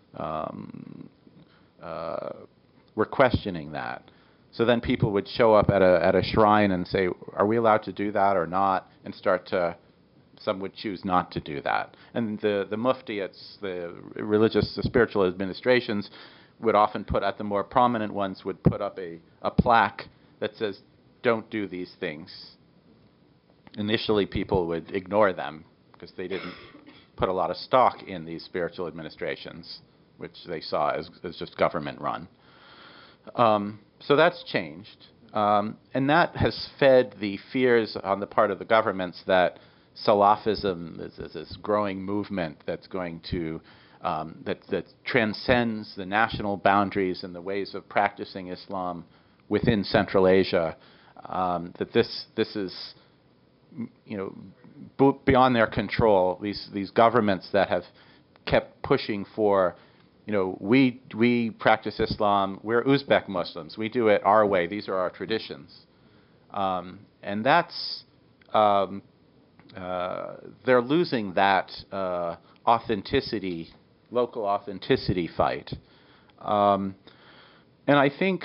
were questioning that. So then people would show up at a shrine and say, "Are we allowed to do that or not?" And some would choose not to do that. And the mufti, the spiritual administrations, would often put, at the more prominent ones, would put up a plaque that says, "Don't do these things." Initially, people would ignore them because they didn't put a lot of stock in these spiritual administrations, which they saw as just government run. So that's changed. And that has fed the fears on the part of the governments that Salafism is this growing movement that's going to that transcends the national boundaries and the ways of practicing Islam within Central Asia. That this is, beyond their control. These governments that have kept pushing for, we practice Islam. We're Uzbek Muslims. We do it our way. These are our traditions, and that's they're losing that local authenticity fight. And I think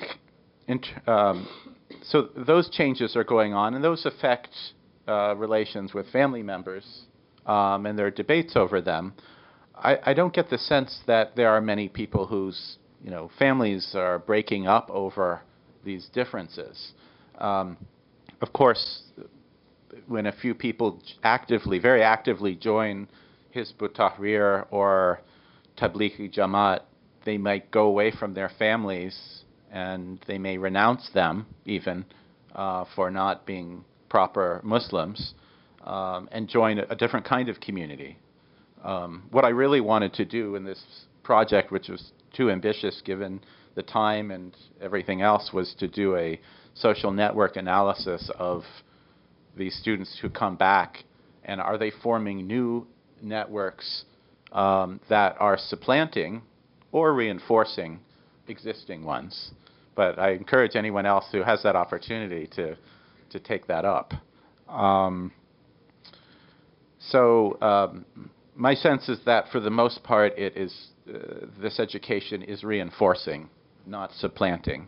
so those changes are going on, and those affect relations with family members, and there are debates over them. I don't get the sense that there are many people whose families are breaking up over these differences. Of course, when a few people very actively join Hizb ut-Tahrir or Tablighi Jamaat, they might go away from their families and they may renounce them even for not being proper Muslims, and join a different kind of community. What I really wanted to do in this project, which was too ambitious given the time and everything else, was to do a social network analysis of these students who come back, and are they forming new networks that are supplanting or reinforcing existing ones. But I encourage anyone else who has that opportunity to take that up. My sense is that for the most part, it is this education is reinforcing, not supplanting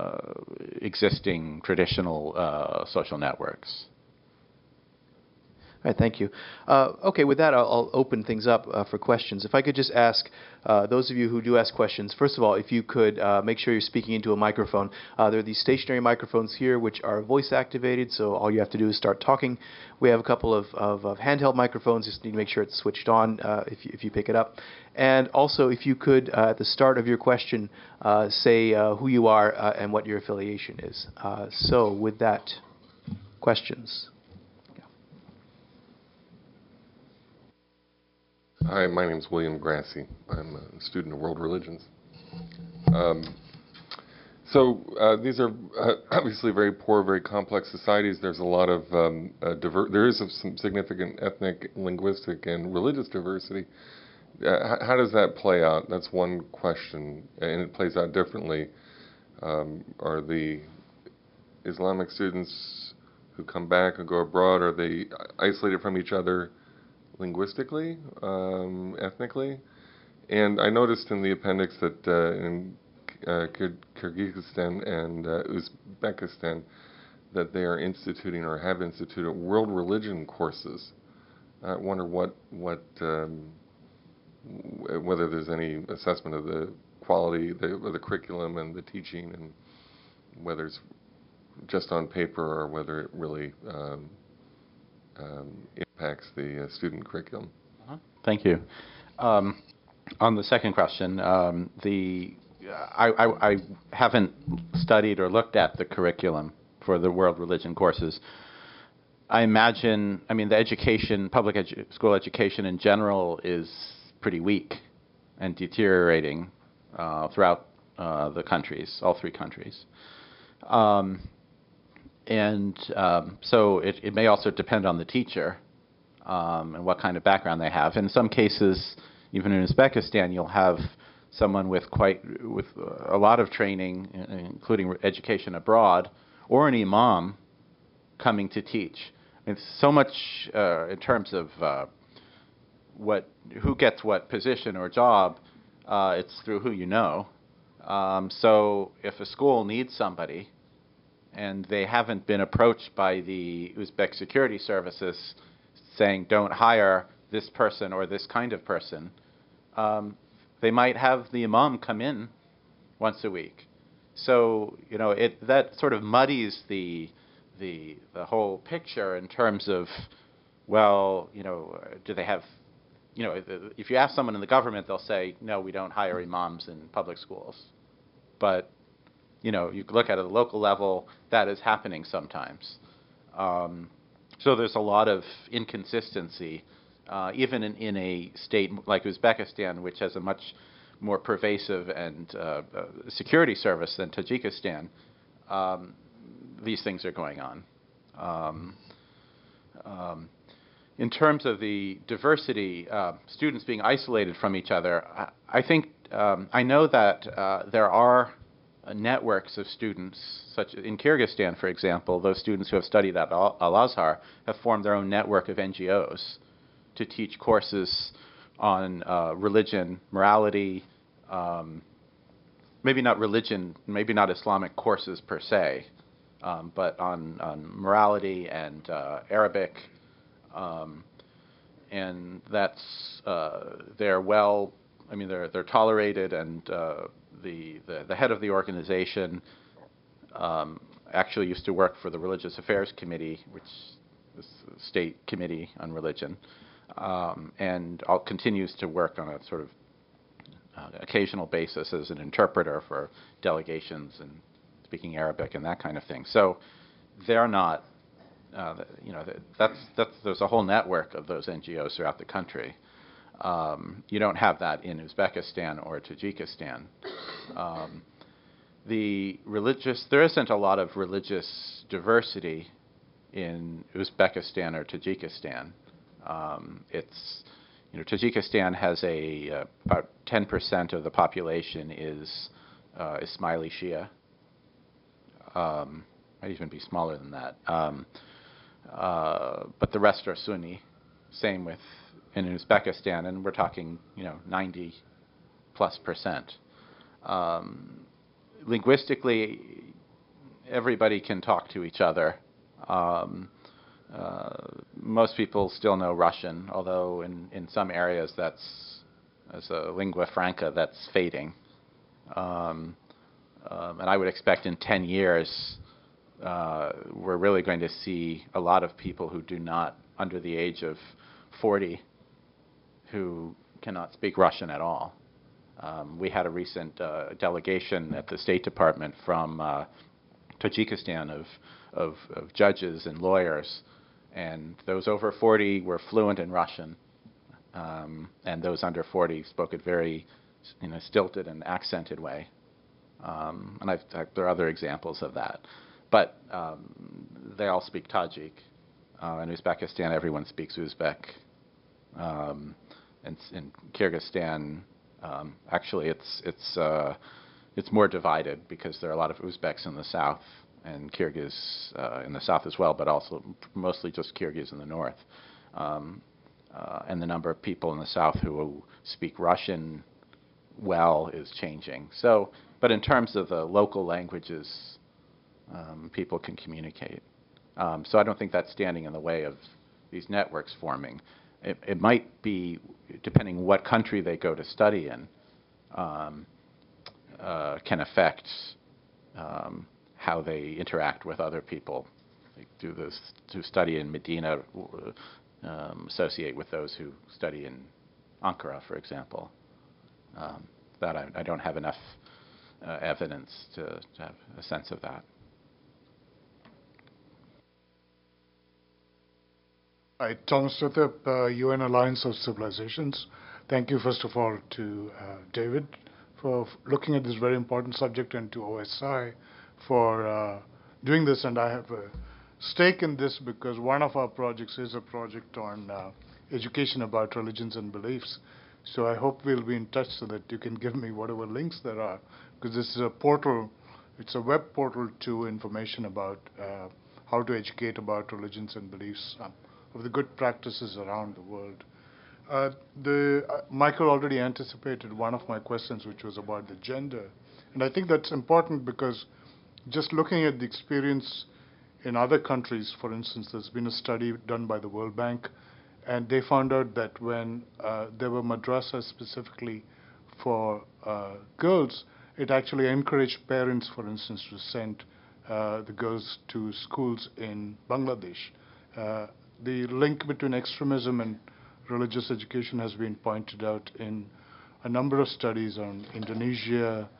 existing traditional social networks. All right, thank you. Okay, with that, I'll open things up for questions. If I could just ask those of you who do ask questions, first of all, if you could make sure you're speaking into a microphone. There are these stationary microphones here which are voice activated, so all you have to do is start talking. We have a couple of handheld microphones, just need to make sure it's switched on if you pick it up. And also, if you could, at the start of your question, say who you are and what your affiliation is. So with that, questions? Hi, my name is William Grassi. I'm a student of world religions. These are obviously very poor, very complex societies. There's a lot of there is some significant ethnic, linguistic, and religious diversity. How does that play out? That's one question, and it plays out differently. Are the Islamic students who come back or go abroad, are they isolated from each other linguistically, ethnically? And I noticed in the appendix that in Kyrgyzstan and Uzbekistan that they are instituting or have instituted world religion courses. I wonder whether there's any assessment of the quality of the curriculum and the teaching, and whether it's just on paper or whether it really impacts the student curriculum. Thank you. On the second question, I haven't studied or looked at the curriculum for the world religion courses. I imagine, the education, school education in general is pretty weak and deteriorating throughout the countries, all three countries. So it may also depend on the teacher and what kind of background they have. In some cases, even in Uzbekistan, you'll have someone with a lot of training, including education abroad, or an imam coming to teach. It's so much in terms of who gets what position or job. It's through who you know. So if a school needs somebody, and they haven't been approached by the Uzbek security services saying, don't hire this person or this kind of person, they might have the imam come in once a week. So, that sort of muddies the whole picture in terms of, do they have, if you ask someone in the government, they'll say, no, we don't hire imams in public schools. But you look at it at the local level, that is happening sometimes. So there's a lot of inconsistency, even in a state like Uzbekistan, which has a much more pervasive and security service than Tajikistan. These things are going on. In terms of the diversity, students being isolated from each other, I think I know that there are networks of students, such in Kyrgyzstan, for example. Those students who have studied at Al-Azhar have formed their own network of NGOs to teach courses on religion, morality, maybe not religion, maybe not Islamic courses per se, but on morality and Arabic, and that's they're tolerated, and the head of the organization actually used to work for the Religious Affairs Committee, which is the state committee on religion, and continues to work on a sort of occasional basis as an interpreter for delegations and speaking Arabic and that kind of thing. So they're not, there's a whole network of those NGOs throughout the country. You don't have that in Uzbekistan or Tajikistan. There isn't a lot of religious diversity in Uzbekistan or Tajikistan. Tajikistan has about 10% of the population is Ismaili Shia. Might even be smaller than that. But the rest are Sunni. Same with in Uzbekistan, and we're talking 90+%. Linguistically, everybody can talk to each other. most people still know Russian, although in some areas that's, as a lingua franca, that's fading. And I would expect in 10 years, we're really going to see a lot of people who do not, under the age of 40, who cannot speak Russian at all. We had a recent delegation at the State Department from Tajikistan of judges and lawyers, and those over 40 were fluent in Russian, and those under 40 spoke it very, stilted and accented way. And there are other examples of that, but they all speak Tajik. In Uzbekistan, everyone speaks Uzbek. And in Kyrgyzstan, actually, it's more divided because there are a lot of Uzbeks in the south and Kyrgyz in the south as well, but also mostly just Kyrgyz in the north. And the number of people in the south who speak Russian well is changing. So, but in terms of the local languages, people can communicate. So I don't think that's standing in the way of these networks forming. It might be, depending what country they go to study in, can affect how they interact with other people. Like to study in Medina, associate with those who study in Ankara, for example. That I don't have enough evidence to have a sense of that. Hi, Thomas Rithup, UN Alliance of Civilizations. Thank you, first of all, to David for looking at this very important subject, and to OSI for doing this. And I have a stake in this because one of our projects is a project on education about religions and beliefs. So I hope we'll be in touch so that you can give me whatever links there are, because this is a portal, it's a web portal to information about how to educate about religions and beliefs, of the good practices around the world. Michael already anticipated one of my questions, which was about the gender. And I think that's important because just looking at the experience in other countries, for instance, there's been a study done by the World Bank, and they found out that when there were madrasas specifically for girls, it actually encouraged parents, for instance, to send the girls to schools in Bangladesh. The link between extremism and religious education has been pointed out in a number of studies on Indonesia,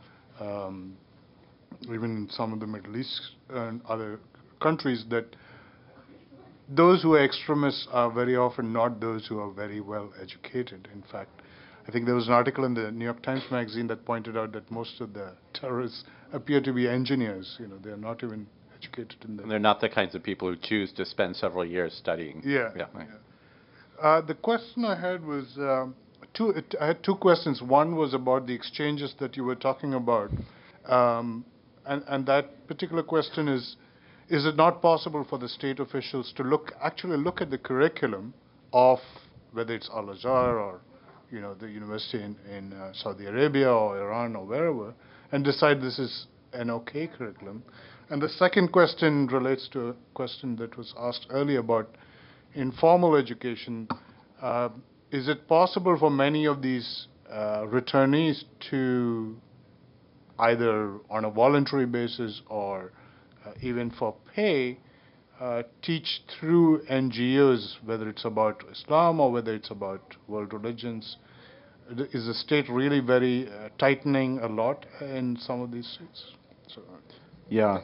even in some of the Middle East and other countries, that those who are extremists are very often not those who are very well educated. In fact, I think there was an article in the New York Times Magazine that pointed out that most of the terrorists appear to be engineers. They're not even educated in the... And they're not the kinds of people who choose to spend several years studying. Yeah. The question I had was I had two questions. One was about the exchanges that you were talking about, and that particular question is it not possible for the state officials to actually look at the curriculum of whether it's Al-Azhar or the university in Saudi Arabia or Iran or wherever, and decide this is an okay curriculum? And the second question relates to a question that was asked earlier about informal education. Is it possible for many of these returnees to, either on a voluntary basis or even for pay, teach through NGOs, whether it's about Islam or whether it's about world religions? Is the state really very tightening a lot in some of these states? Yeah.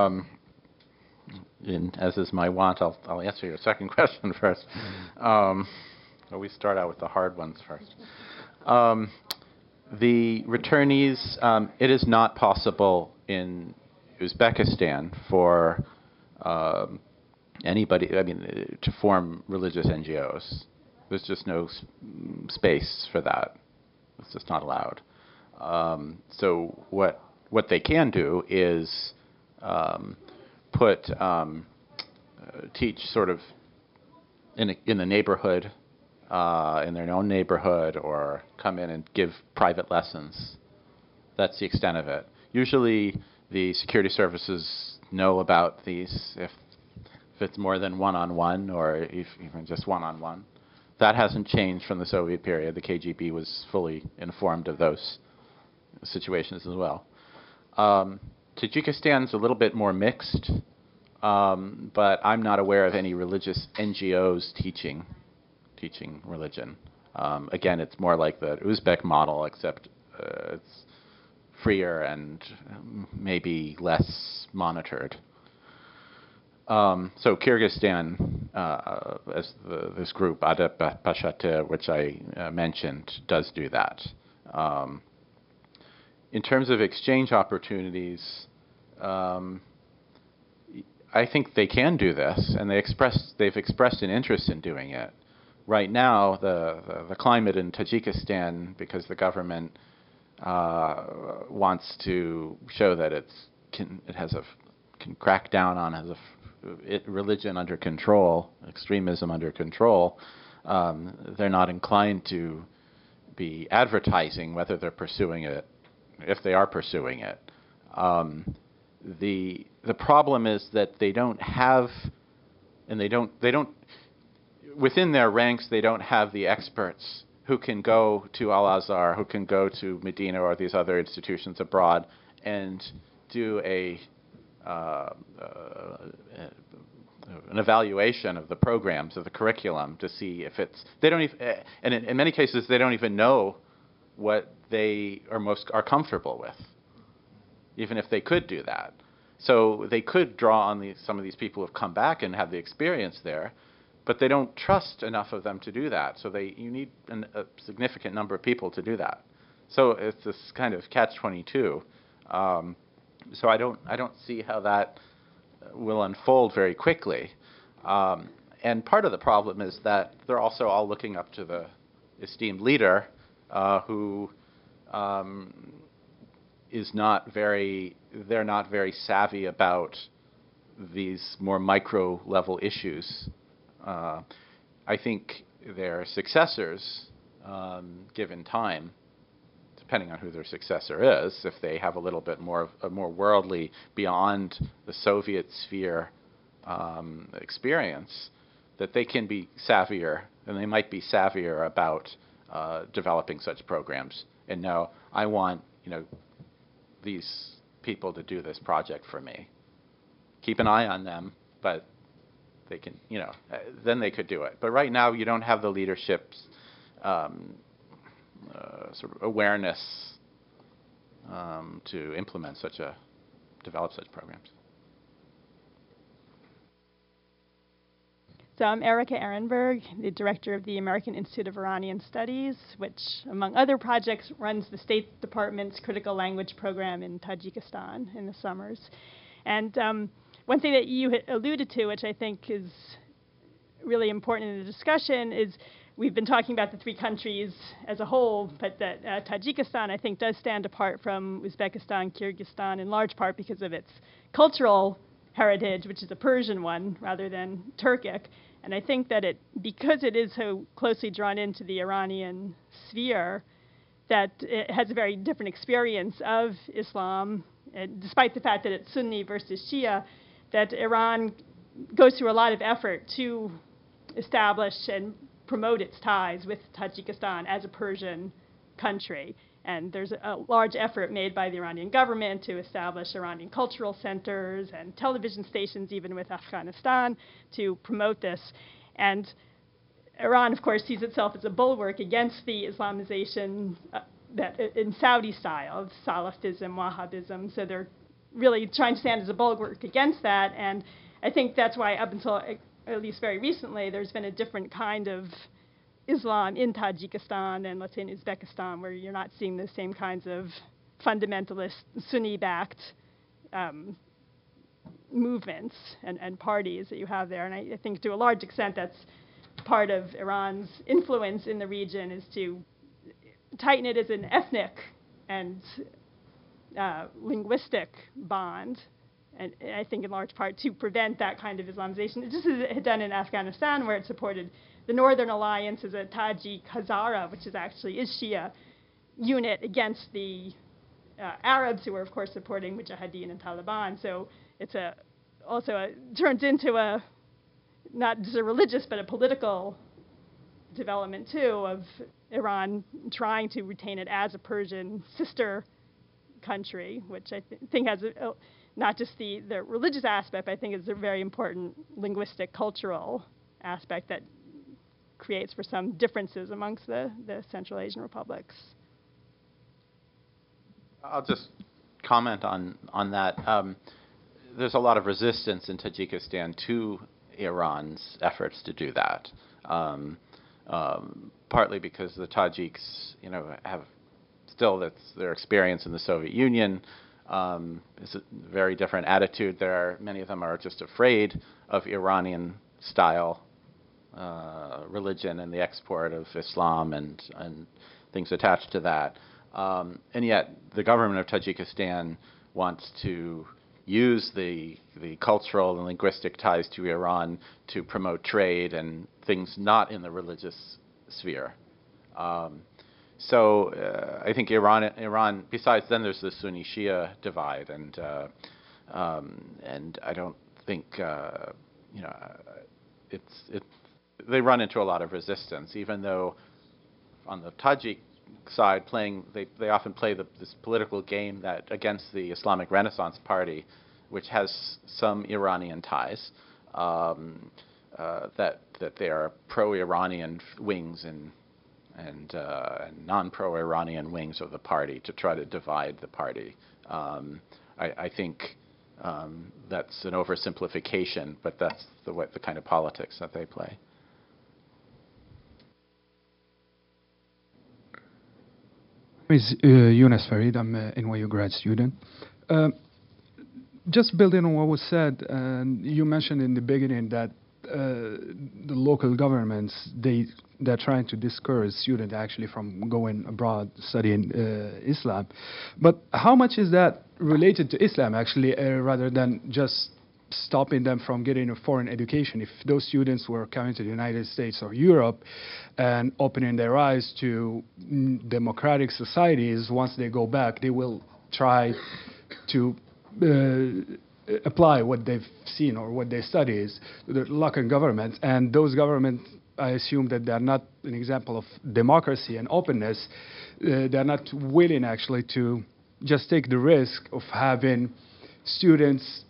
As is my wont, I'll answer your second question first. We start out with the hard ones first. The returnees, it is not possible in Uzbekistan for anybody, to form religious NGOs. There's just no space for that. It's just not allowed. So what they can do is teach sort of in the neighborhood, in their own neighborhood, or come in and give private lessons. That's the extent of it. Usually the security services know about these. If it's more than one-on-one or if even just one-on-one. That hasn't changed from the Soviet period. The KGB was fully informed of those situations as well. Tajikistan's a little bit more mixed, but I'm not aware of any religious NGOs teaching religion. Again, it's more like the Uzbek model, except it's freer and maybe less monitored. So Kyrgyzstan, as this group, Adep Pashatı, which I mentioned, does do that. In terms of exchange opportunities, I think they can do this, and they've expressed an interest in doing it. Right now, the climate in Tajikistan, because the government wants to show that it can crack down on, has religion under control, extremism under control. They're not inclined to be advertising whether they're pursuing it, if they are pursuing it. The problem is that they don't have, and they don't within their ranks, they don't have the experts who can go to Al-Azhar, who can go to Medina or these other institutions abroad and do an evaluation of the programs, of the curriculum, to see if it's, they don't even, and in many cases they don't even know what they are comfortable with, even if they could do that. So they could draw on some of these people who've come back and have the experience there, but they don't trust enough of them to do that. So you need a significant number of people to do that. So it's this kind of catch-22. So I don't see how that will unfold very quickly. And part of the problem is that they're also all looking up to the esteemed leader, who they're not very savvy about these more micro-level issues. I think their successors, given time, depending on who their successor is, if they have a little bit more worldly, beyond the Soviet sphere experience, that they can be savvier, and they might be savvier about developing such programs. And no, I want these people to do this project for me. Keep an eye on them, but they can, then they could do it. But right now, you don't have the leadership's sort of awareness to develop such programs. So I'm Erica Ehrenberg, the director of the American Institute of Iranian Studies, which, among other projects, runs the State Department's critical language program in Tajikistan in the summers. And one thing that you alluded to, which I think is really important in the discussion, is we've been talking about the three countries as a whole, but that Tajikistan, I think, does stand apart from Uzbekistan, Kyrgyzstan, in large part because of its cultural heritage, which is a Persian one rather than Turkic. And I think that because it is so closely drawn into the Iranian sphere, that it has a very different experience of Islam, despite the fact that it's Sunni versus Shia, that Iran goes through a lot of effort to establish and promote its ties with Tajikistan as a Persian country. And there's a large effort made by the Iranian government to establish Iranian cultural centers and television stations, even with Afghanistan, to promote this. And Iran, of course, sees itself as a bulwark against the Islamization that in Saudi style of Salafism, Wahhabism. So they're really trying to stand as a bulwark against that. And I think that's why up until at least very recently, there's been a different kind of Islam in Tajikistan and, let's say, in Uzbekistan, where you're not seeing the same kinds of fundamentalist Sunni-backed movements and parties that you have there. And I think to a large extent that's part of Iran's influence in the region, is to tighten it as an ethnic and linguistic bond. And I think in large part to prevent that kind of Islamization, just as it had done in Afghanistan, where it supported the Northern Alliance as a Tajik Hazara, which is Shia unit against the Arabs, who were, of course, supporting Mujahideen and Taliban. So it's turns into a not just a religious but a political development too of Iran trying to retain it as a Persian sister country, which I think has not just the religious aspect, but I think is a very important linguistic, cultural aspect that creates for some differences amongst the Central Asian republics. I'll just comment on that. There's a lot of resistance in Tajikistan to Iran's efforts to do that. Partly because the Tajiks, have still their experience in the Soviet Union. It's a very different attitude. Many of them are just afraid of Iranian-style religion and the export of Islam and things attached to that. And yet, the government of Tajikistan wants to use the cultural and linguistic ties to Iran to promote trade and things not in the religious sphere. So I think Iran. Besides, then there's the Sunni-Shia divide, and I don't think they run into a lot of resistance, even though on the Tajik side, they often play this political game that against the Islamic Renaissance Party, which has some Iranian ties, that they are pro-Iranian wings and non-pro-Iranian wings of the party to try to divide the party. I think that's an oversimplification, but that's the kind of politics that they play. My name is Younes Farid. I'm an NYU grad student. Just building on what was said, you mentioned in the beginning that the local governments, they're trying to discourage students actually from going abroad studying Islam. But how much is that related to Islam actually, rather than just stopping them from getting a foreign education? If those students were coming to the United States or Europe and opening their eyes to democratic societies, once they go back, they will try to apply what they've seen or what they study is the local government. And those governments, I assume that they're not an example of democracy and openness. They're not willing actually to just take the risk of having students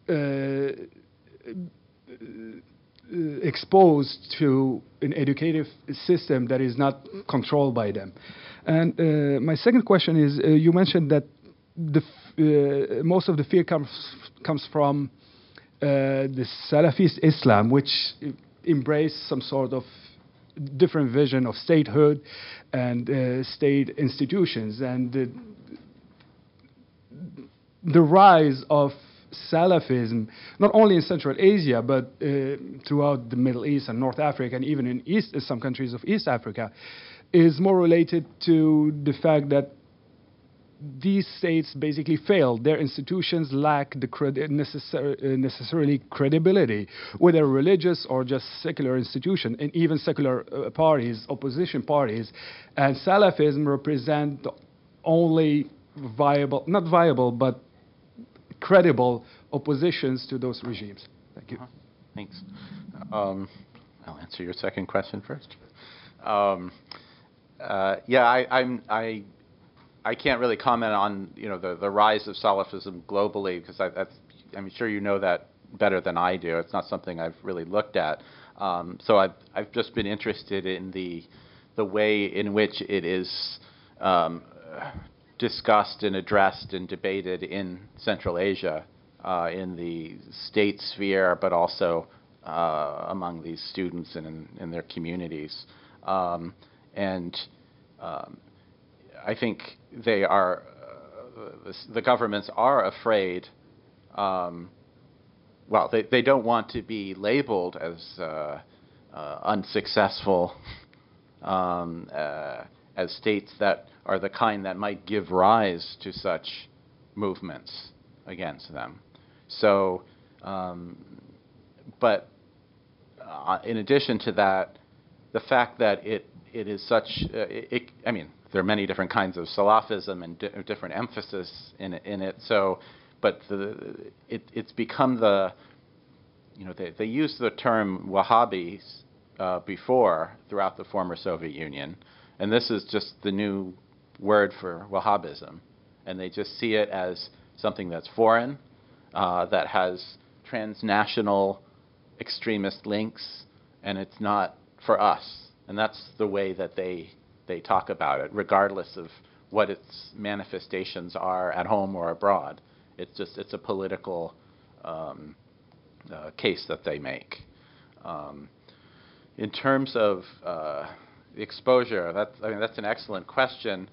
exposed to an educative system that is not controlled by them. And my second question is, you mentioned that most of the fear comes from the Salafist Islam, which embrace some sort of different vision of statehood and state institutions. And the rise of Salafism, not only in Central Asia, but throughout the Middle East and North Africa, and even in some countries of East Africa, is more related to the fact that these states basically failed. Their institutions lack the necessarily credibility, whether religious or just secular institution, and even secular parties, opposition parties. And Salafism represent the only not viable, but credible oppositions to those regimes. Thank you. Thanks. I'll answer your second question first. I can't really comment on the rise of Salafism globally, because I'm sure you know that better than I do. It's not something I've really looked at. So I've just been interested in the way in which it is discussed and addressed and debated in Central Asia, in the state sphere, but also among these students and in their communities. I think they are, the governments are afraid, they don't want to be labeled as unsuccessful, as states that are the kind that might give rise to such movements against them. So, but in addition to that, the fact that it is such, there are many different kinds of Salafism and different emphasis in it. So, but it's become the they used the term Wahhabis before throughout the former Soviet Union, and this is just the new word for Wahhabism, and they just see it as something that's foreign, that has transnational extremist links, and it's not for us. And that's the way that they talk about it, regardless of what its manifestations are at home or abroad. It's a political case that they make. In terms of exposure, that's an excellent question.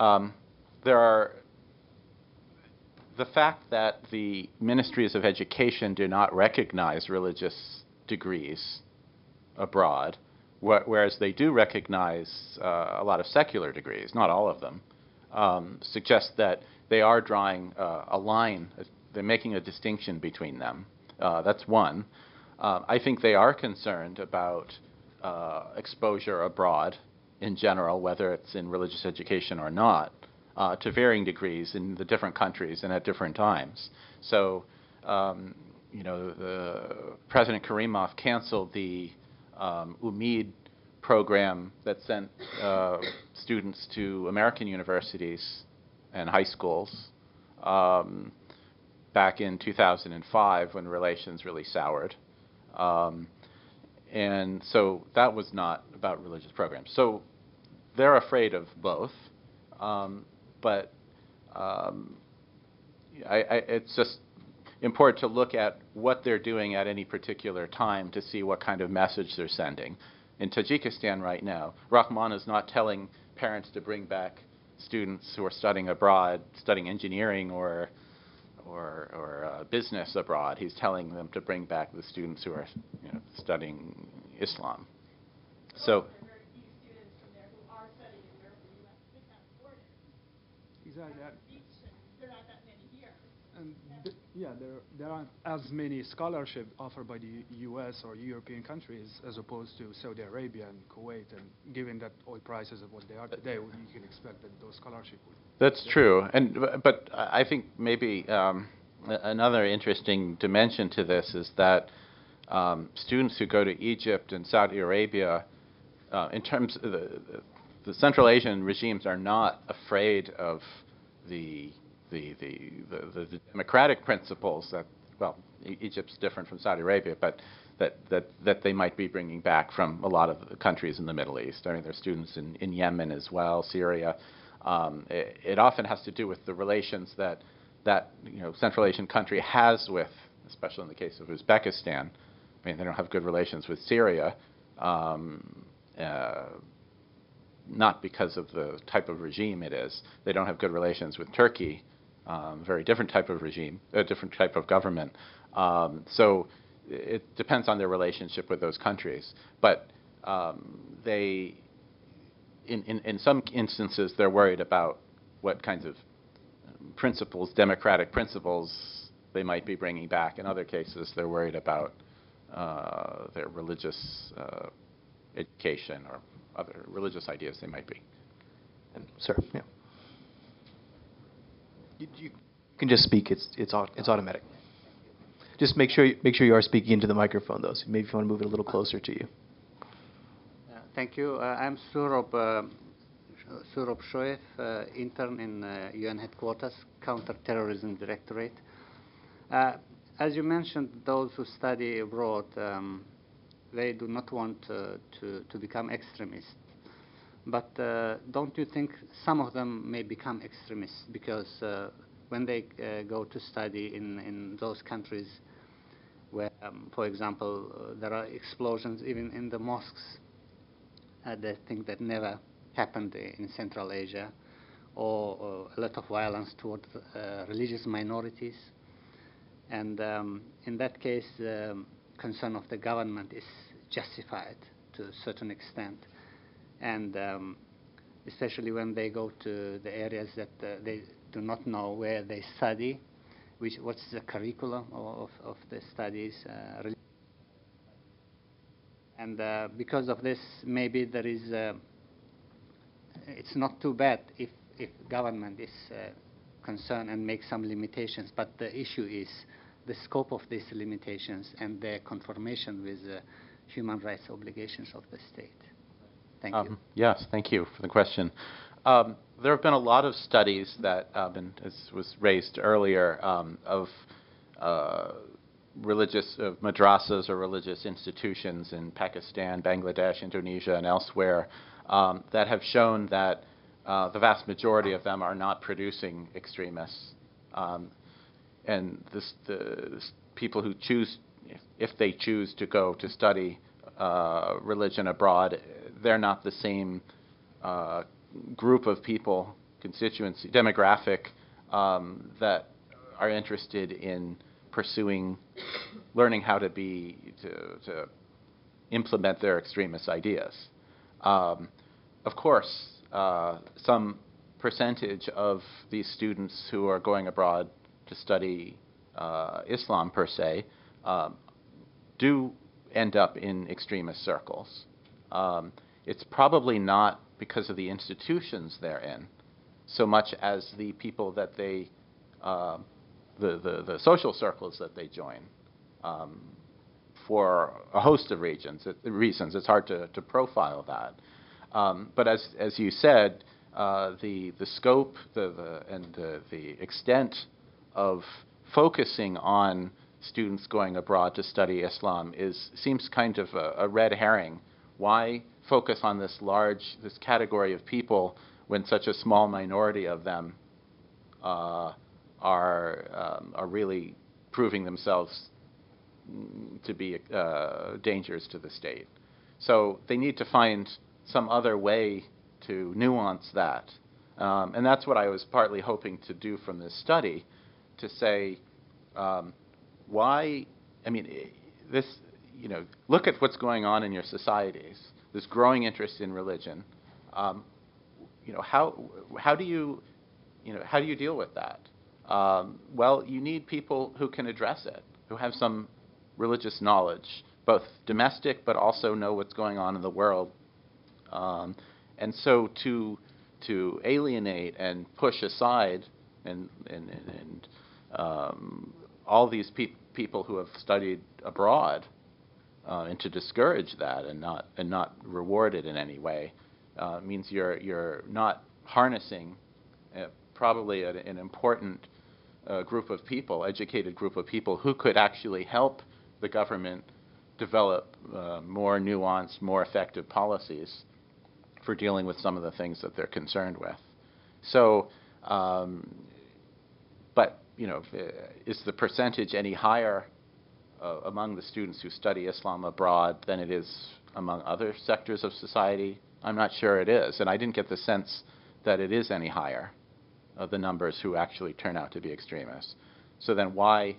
The fact that the ministries of education do not recognize religious degrees abroad, whereas they do recognize a lot of secular degrees, not all of them, suggests that they are drawing a line. They're making a distinction between them. That's one. I think they are concerned about exposure abroad in general, whether it's in religious education or not, to varying degrees in the different countries and at different times. So, President Karimov canceled the UMID program that sent students to American universities and high schools back in 2005 when relations really soured. And so that was not about religious programs. So they're afraid of both. But it's just important to look at what they're doing at any particular time to see what kind of message they're sending. In Tajikistan right now, Rahman is not telling parents to bring back students who are studying abroad, studying engineering or business abroad. He's telling them to bring back the students who are studying Islam. So. Exactly. There aren't that many here. And there aren't as many scholarships offered by the U.S. or European countries as opposed to Saudi Arabia and Kuwait. And given that oil prices are what they are today, you can expect that those scholarships would. That's true. But I think maybe another interesting dimension to this is that students who go to Egypt and Saudi Arabia, in terms of the Central Asian regimes, are not afraid of the democratic principles that, well, Egypt's different from Saudi Arabia, but that they might be bringing back from a lot of the countries in the Middle East. I mean, there's students in Yemen as well, Syria. It often has to do with the relations that Central Asian country has with, especially in the case of Uzbekistan. I mean, they don't have good relations with Syria. Not because of the type of regime it is. They don't have good relations with Turkey, very different type of regime, a different type of government. So it depends on their relationship with those countries. But they, in some instances, they're worried about what kinds of principles, democratic principles, they might be bringing back. In other cases, they're worried about their religious education or other religious ideas they might be. And, sir, yeah. You can just speak. It's automatic. Just make sure you are speaking into the microphone, though. So maybe if you want to move it a little closer to you. Thank you. I'm Surab Shoaib, intern in UN headquarters, Counterterrorism Directorate. As you mentioned, those who study abroad, they do not want to become extremists. But don't you think some of them may become extremists? Because when they go to study in those countries where, for example, there are explosions even in the mosques, they think that never happened in Central Asia, or a lot of violence toward religious minorities. And in that case, concern of the government is justified to a certain extent, and especially when they go to the areas that they do not know where they study, what's the curriculum of the studies, and because of this, maybe there is it's not too bad if government is concerned and makes some limitations, but the issue is the scope of these limitations and their conformation with the human rights obligations of the state. Thank you. Yes, thank you for the question. There have been a lot of studies that, as was raised earlier, of madrasas or religious institutions in Pakistan, Bangladesh, Indonesia, and elsewhere that have shown that the vast majority of them are not producing extremists. And the people who choose, if they choose to go to study religion abroad, they're not the same group of people, constituency, demographic, that are interested in pursuing, learning how to implement their extremist ideas. Of course, some percentage of these students who are going abroad to study Islam per se do end up in extremist circles. It's probably not because of the institutions they're in, so much as the people that they, the social circles that they join, for a host of reasons. It's hard to profile that. But as you said, the scope and the extent of focusing on students going abroad to study Islam seems kind of a red herring. Why focus on this category of people when such a small minority of them are really proving themselves to be dangers to the state? So they need to find some other way to nuance that. And that's what I was partly hoping to do from this study, to say, why, I mean, this, look at what's going on in your societies, this growing interest in religion. How do you deal with that? Well, you need people who can address it, who have some religious knowledge, both domestic but also know what's going on in the world. And so to alienate and push aside and all these people who have studied abroad, and to discourage that and not reward it in any way, means you're not harnessing probably an important group of people, educated group of people who could actually help the government develop more nuanced, more effective policies for dealing with some of the things that they're concerned with. So, but is the percentage any higher among the students who study Islam abroad than it is among other sectors of society? I'm not sure it is, and I didn't get the sense that it is any higher, the numbers who actually turn out to be extremists. So then why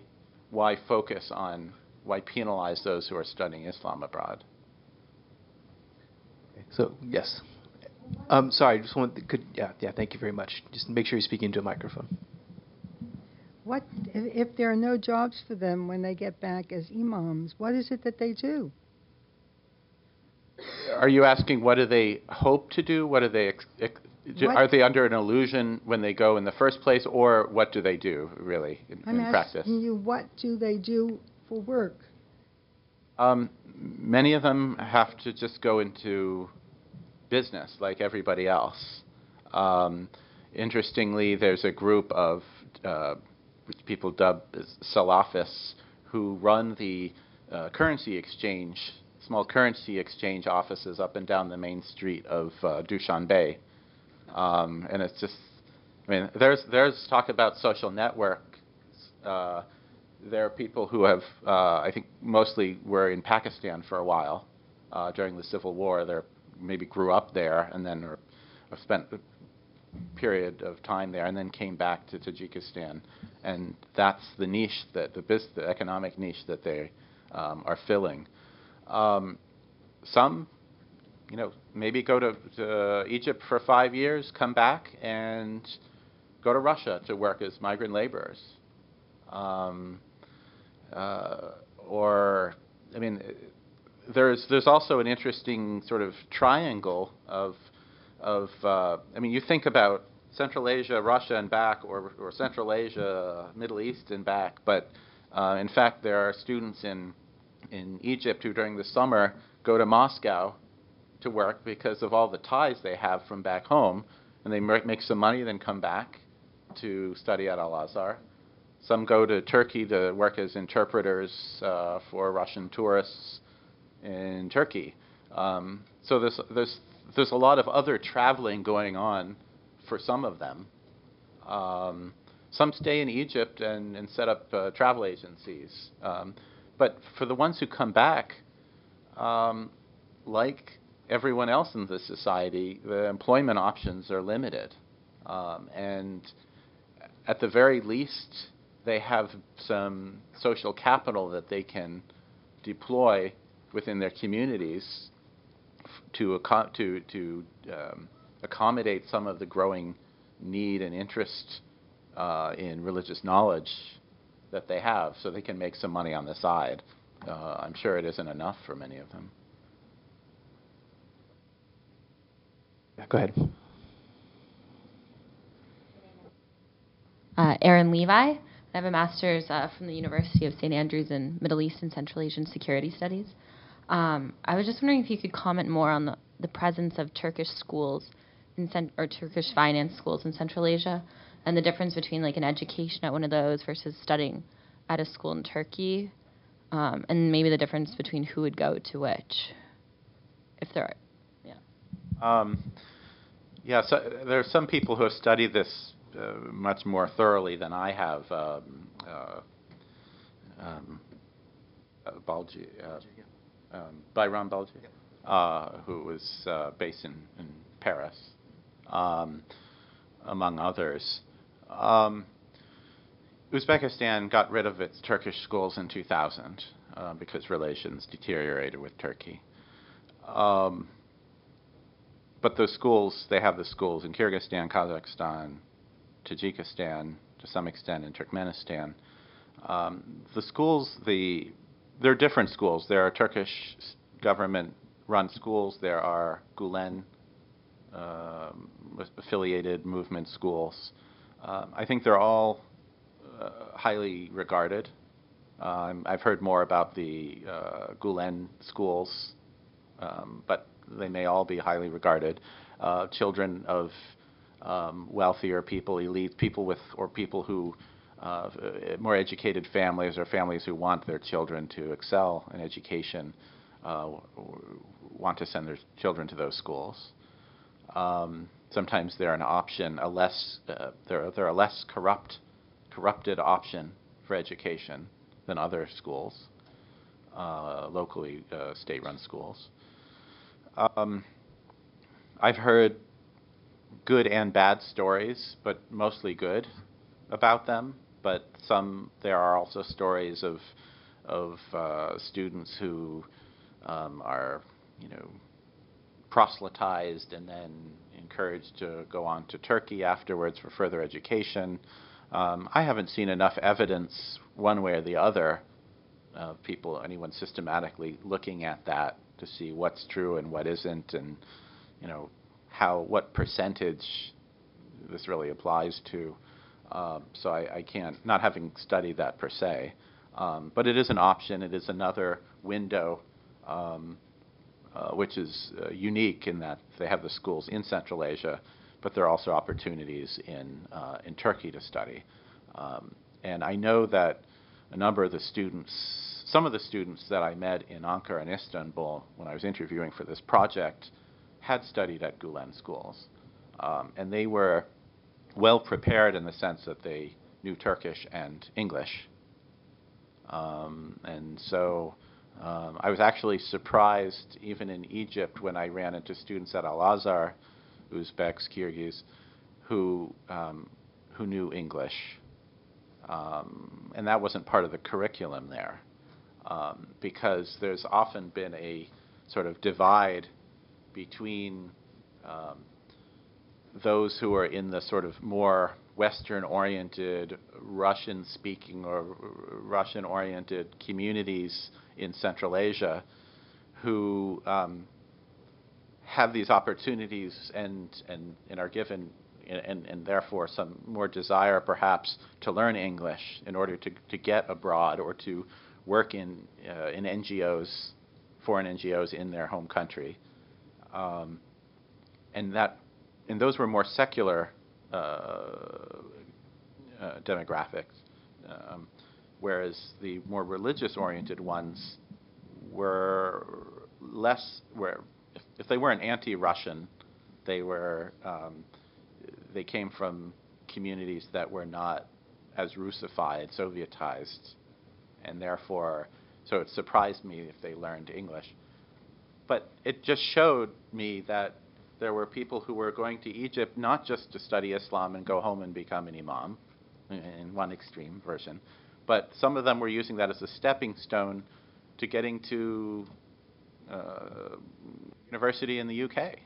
penalize those who are studying Islam abroad? So, yes. Sorry, just thank you very much. Just make sure you speak into a microphone. What if there are no jobs for them when they get back as imams? What is it that they do? Are you asking what do they hope to do? What do they are they under an illusion when they go in the first place, or what do they do really in practice? I'm asking you, what do they do for work? Many of them have to just go into business like everybody else. Interestingly, there's a group of which people dub as Salafists who run the small currency exchange offices up and down the main street of Dushanbe. And it's just, there's talk about social networks. There are people who have, I think mostly were in Pakistan for a while during the Civil War. They maybe grew up there and then have spent a period of time there and then came back to Tajikistan. And that's the niche, the economic niche that they are filling. Some, maybe go to Egypt for 5 years, come back, and go to Russia to work as migrant laborers. There's also an interesting sort of triangle of you think about Central Asia, Russia, and back, or Central Asia, Middle East, and back, but In fact, there are students in Egypt who during the summer go to Moscow to work because of all the ties they have from back home, and they make some money, then come back to study at Al-Azhar. Some go to Turkey to work as interpreters for Russian tourists in Turkey. So there's a lot of other traveling going on for some of them. Some stay in Egypt and set up travel agencies. But for the ones who come back, like everyone else in this society, the employment options are limited. And at the very least, they have some social capital that they can deploy within their communities to accommodate some of the growing need and interest in religious knowledge that they have, so they can make some money on the side. I'm sure it isn't enough for many of them. Yeah, go ahead. Erin Levi. I have a master's from the University of St. Andrews in Middle East and Central Asian Security Studies. I was just wondering if you could comment more on the presence of Turkish schools or Turkish finance schools in Central Asia, and the difference between like an education at one of those versus studying at a school in Turkey, and maybe the difference between who would go to which, if there are. Yeah, so there are some people who have studied this much more thoroughly than I have. Balji, Bayram Balji, who was based in Paris, among others. Uzbekistan got rid of its Turkish schools in 2000 because relations deteriorated with Turkey. But those schools, they have the schools in Kyrgyzstan, Kazakhstan, Tajikistan, to some extent in Turkmenistan. The schools, there are different schools. There are Turkish government-run schools. There are Gulen affiliated movement schools. I think they're all highly regarded. I've heard more about the Gulen schools, but they may all be highly regarded. Children of wealthier people, elite people or people who more educated families, or families who want their children to excel in education, want to send their children to those schools. Sometimes they're an option, they're a less corrupted option for education than other schools, locally state-run schools. I've heard good and bad stories, but mostly good about them. But there are also stories of students who are, proselytized and then encouraged to go on to Turkey afterwards for further education. I haven't seen enough evidence one way or the other of anyone systematically looking at that to see what's true and what isn't, and what percentage this really applies to. So I can't, not having studied that per se, but it is an option. It is another window, which is unique in that they have the schools in Central Asia, but there are also opportunities in Turkey to study. And I know that a number of the students, some of the students that I met in Ankara and Istanbul when I was interviewing for this project, had studied at Gulen schools. And they were well prepared in the sense that they knew Turkish and English. And so I was actually surprised, even in Egypt, when I ran into students at Al-Azhar, Uzbeks, Kyrgyz, who knew English. And that wasn't part of the curriculum there, because there's often been a sort of divide between those who are in the sort of more Western-oriented, Russian-speaking or Russian-oriented communities in Central Asia who have these opportunities and are given and therefore some more desire perhaps to learn English in order to get abroad or to work in NGOs, foreign NGOs in their home country. And those were more secular demographics, whereas the more religious-oriented ones were less. If they weren't anti-Russian, they came from communities that were not as Russified, Sovietized, and therefore, so it surprised me if they learned English. But it just showed me that there were people who were going to Egypt not just to study Islam and go home and become an imam, in one extreme version, but some of them were using that as a stepping stone to getting to university in the UK.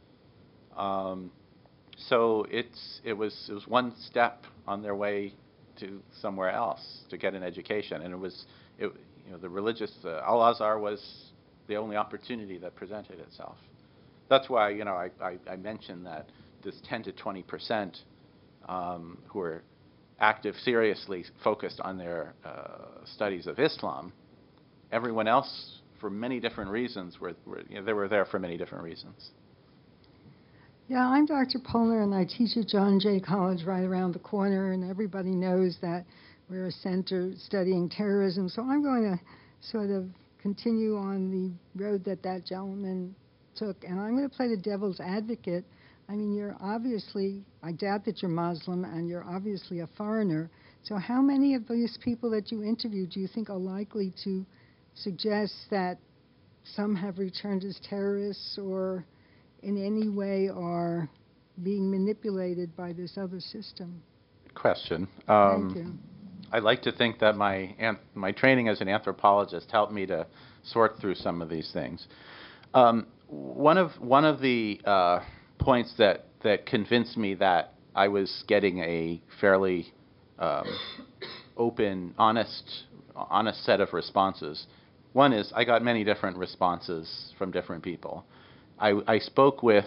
So it was one step on their way to somewhere else to get an education, and the religious Al-Azhar was the only opportunity that presented itself. That's why I mentioned that this 10 to 20% who are active, seriously focused on their studies of Islam. Everyone else, for many different reasons, they were there for many different reasons. Yeah, I'm Dr. Polner, and I teach at John Jay College right around the corner, and everybody knows that we're a center studying terrorism. So I'm going to sort of continue on the road that gentleman took, and I'm going to play the devil's advocate. I mean, you're obviously, I doubt that you're Muslim, and you're obviously a foreigner. So how many of these people that you interviewed do you think are likely to suggest that some have returned as terrorists or in any way are being manipulated by this other system? Good question. Thank you. I like to think that my training as an anthropologist helped me to sort through some of these things. One of the points that convinced me that I was getting a fairly open, honest set of responses. One is I got many different responses from different people. I spoke with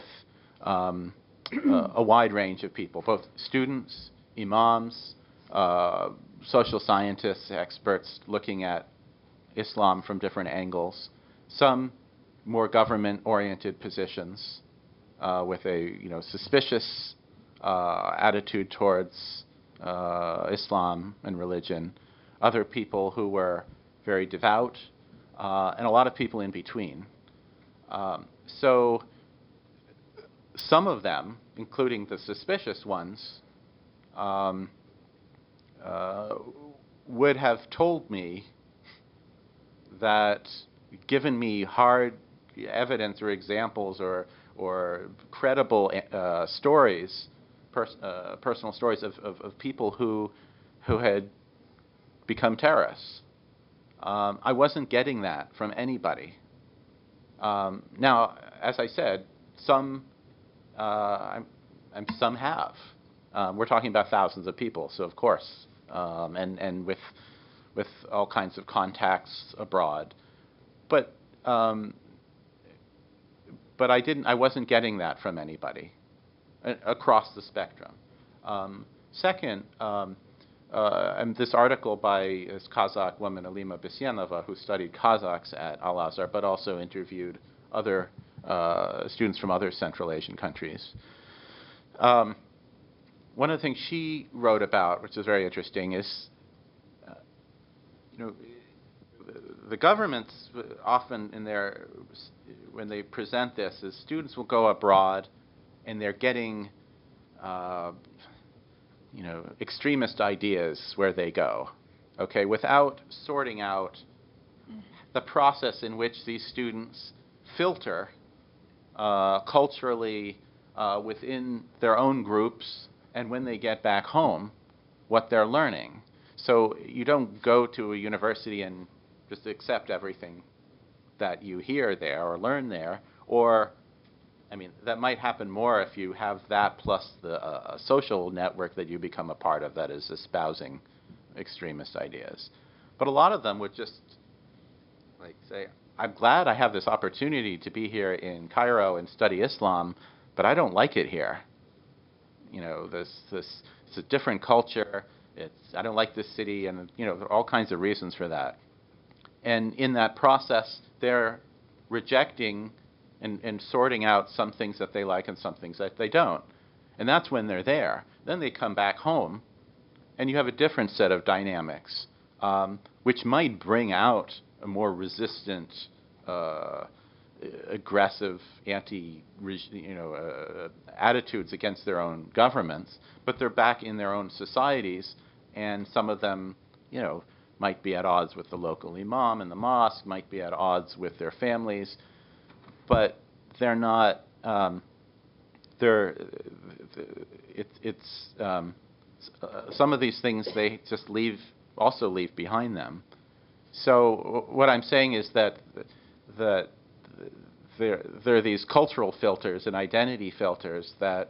a wide range of people, both students, imams, social scientists, experts looking at Islam from different angles, some more government-oriented positions with a suspicious attitude towards Islam and religion, other people who were very devout, and a lot of people in between. So some of them, including the suspicious ones, would have told me that, given me hard evidence or examples or credible stories, personal stories of people who had become terrorists. I wasn't getting that from anybody. Now, as I said, some have. We're talking about thousands of people, so of course, and with all kinds of contacts abroad, but I wasn't getting that from anybody across the spectrum. Second, and this article by this Kazakh woman, Alima Bisyanova, who studied Kazakhs at Al-Azhar, but also interviewed other students from other Central Asian countries. One of the things she wrote about, which is very interesting, is the governments often when they present this, is students will go abroad and they're getting extremist ideas where they go, okay, without sorting out the process in which these students filter culturally within their own groups, and when they get back home, what they're learning. So you don't go to a university and just accept everything that you hear there or learn there, or that might happen more if you have that plus the social network that you become a part of that is espousing extremist ideas. But a lot of them would just say, I'm glad I have this opportunity to be here in Cairo and study Islam, but I don't like it here. it's a different culture. I don't like this city, and there are all kinds of reasons for that. And in that process, they're rejecting and sorting out some things that they like and some things that they don't. And that's when they're there. Then they come back home, and you have a different set of dynamics, which might bring out a more resistant, aggressive attitudes against their own governments, but they're back in their own societies, and some of them, might be at odds with the local imam and the mosque, might be at odds with their families, but they're not. Some of these things they just also leave behind them. So what I'm saying is that there are these cultural filters and identity filters that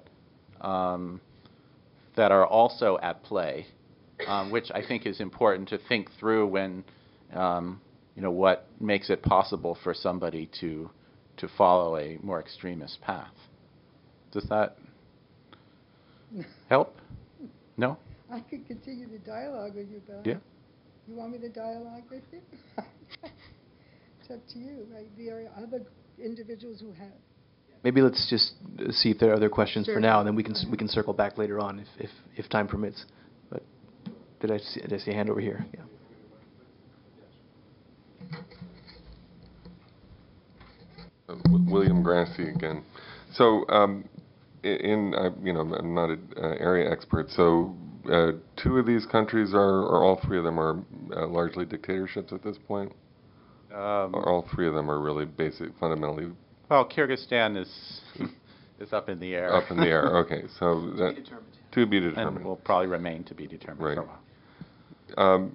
are also at play, which I think is important to think through when what makes it possible for somebody to follow a more extremist path. Does that help? No? I could continue the dialogue with you, but yeah. You want me to dialogue with you? It's up to you. Right? There are other individuals who have. Maybe let's just see if there are other questions Sure. for now, and then we can circle back later on if time permits. But did I see a hand over here? Yeah. William Grassi again. So, I'm not an area expert. So, two of these countries or all three of them are largely dictatorships at this point. Or all three of them are really fundamentally. Well, Kyrgyzstan is up in the air. Up in the air. Okay, so that to be determined. And will probably remain to be determined right. for a while.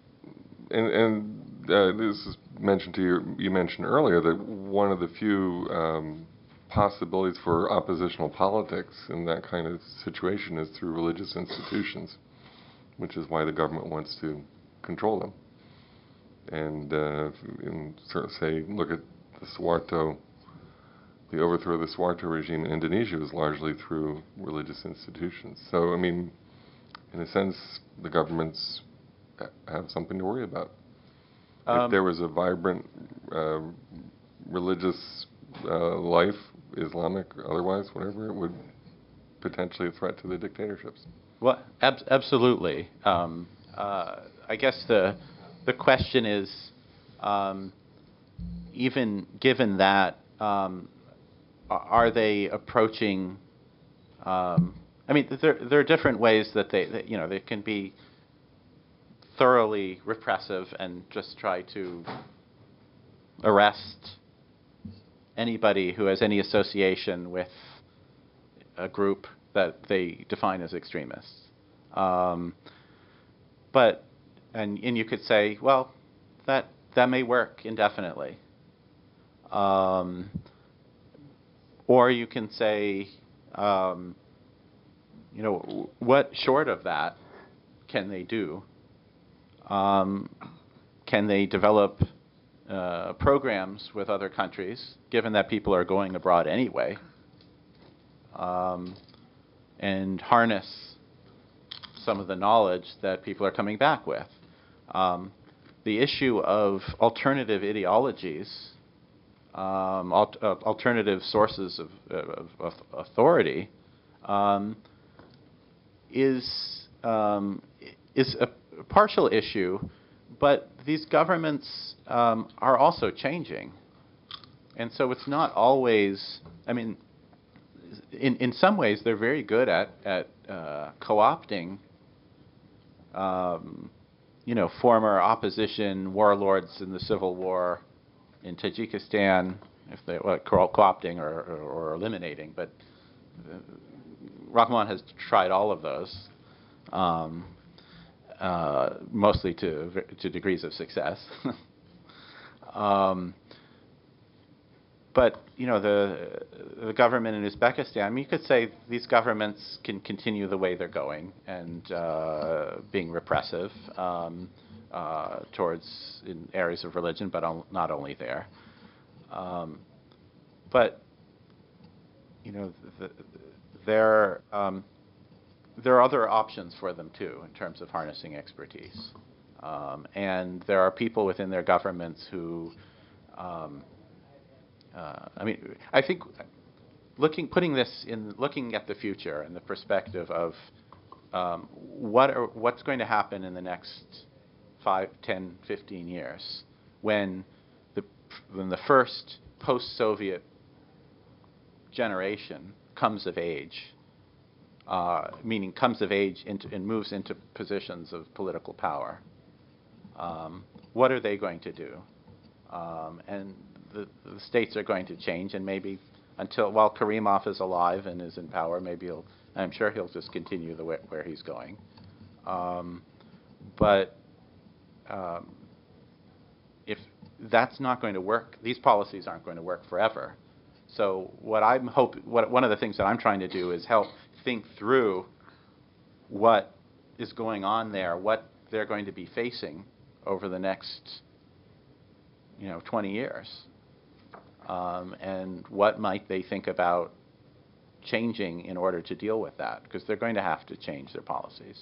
This is mentioned to you. You mentioned earlier that one of the few possibilities for oppositional politics in that kind of situation is through religious institutions, which is why the government wants to control them. And sort of say, look at the Suharto. The overthrow of the Suharto regime in Indonesia was largely through religious institutions. So, I mean, in a sense, the governments have something to worry about. If there was a vibrant religious life, Islamic, otherwise, whatever, it would potentially a threat to the dictatorships. Well, absolutely. I guess the question is, even given that, are they approaching? I mean, there are different ways that they can be thoroughly repressive and just try to arrest anybody who has any association with a group that they define as extremists. But you could say, well, that may work indefinitely. Or you can say, what short of that can they do? Can they develop programs with other countries, given that people are going abroad anyway, and harness some of the knowledge that people are coming back with? The issue of alternative ideologies, alternative sources of authority, is a partial issue, but these governments are also changing, and so it's not always. I mean, in some ways, they're very good at co-opting, former opposition warlords in the civil war in Tajikistan, if they co-opting or eliminating. But Rahman has tried all of those. Mostly to degrees of success. But the government in Uzbekistan, I mean, you could say these governments can continue the way they're going and being repressive towards in areas of religion, but not only there. But they're there are other options for them too in terms of harnessing expertise. And there are people within their governments who, I think looking at the future and the perspective of what's going to happen in the next 5, 10, 15 years when the first post-Soviet generation comes of age, meaning comes of age and moves into positions of political power. What are they going to do? And the states are going to change, and maybe while Karimov is alive and is in power, I'm sure he'll just continue where he's going. But if that's not going to work, these policies aren't going to work forever. So one of the things that I'm trying to do is help think through what is going on there, what they're going to be facing over the next 20 years, and what might they think about changing in order to deal with that, because they're going to have to change their policies.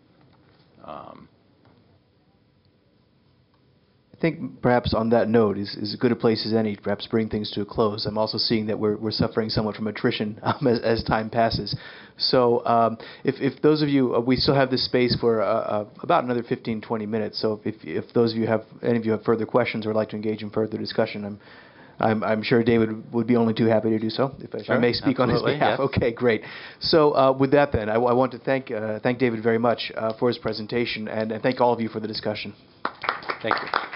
I think perhaps on that note is as good a place as any to perhaps bring things to a close. I'm also seeing that we're suffering somewhat from attrition as time passes. So if those of you, we still have this space for about another 15, 20 minutes. So if those of you any of you have further questions or would like to engage in further discussion, I'm sure David would be only too happy to do so, if I may speak on his behalf. Yes. Okay, great. So with that then, I want to thank David very much for his presentation, and thank all of you for the discussion. Thank you.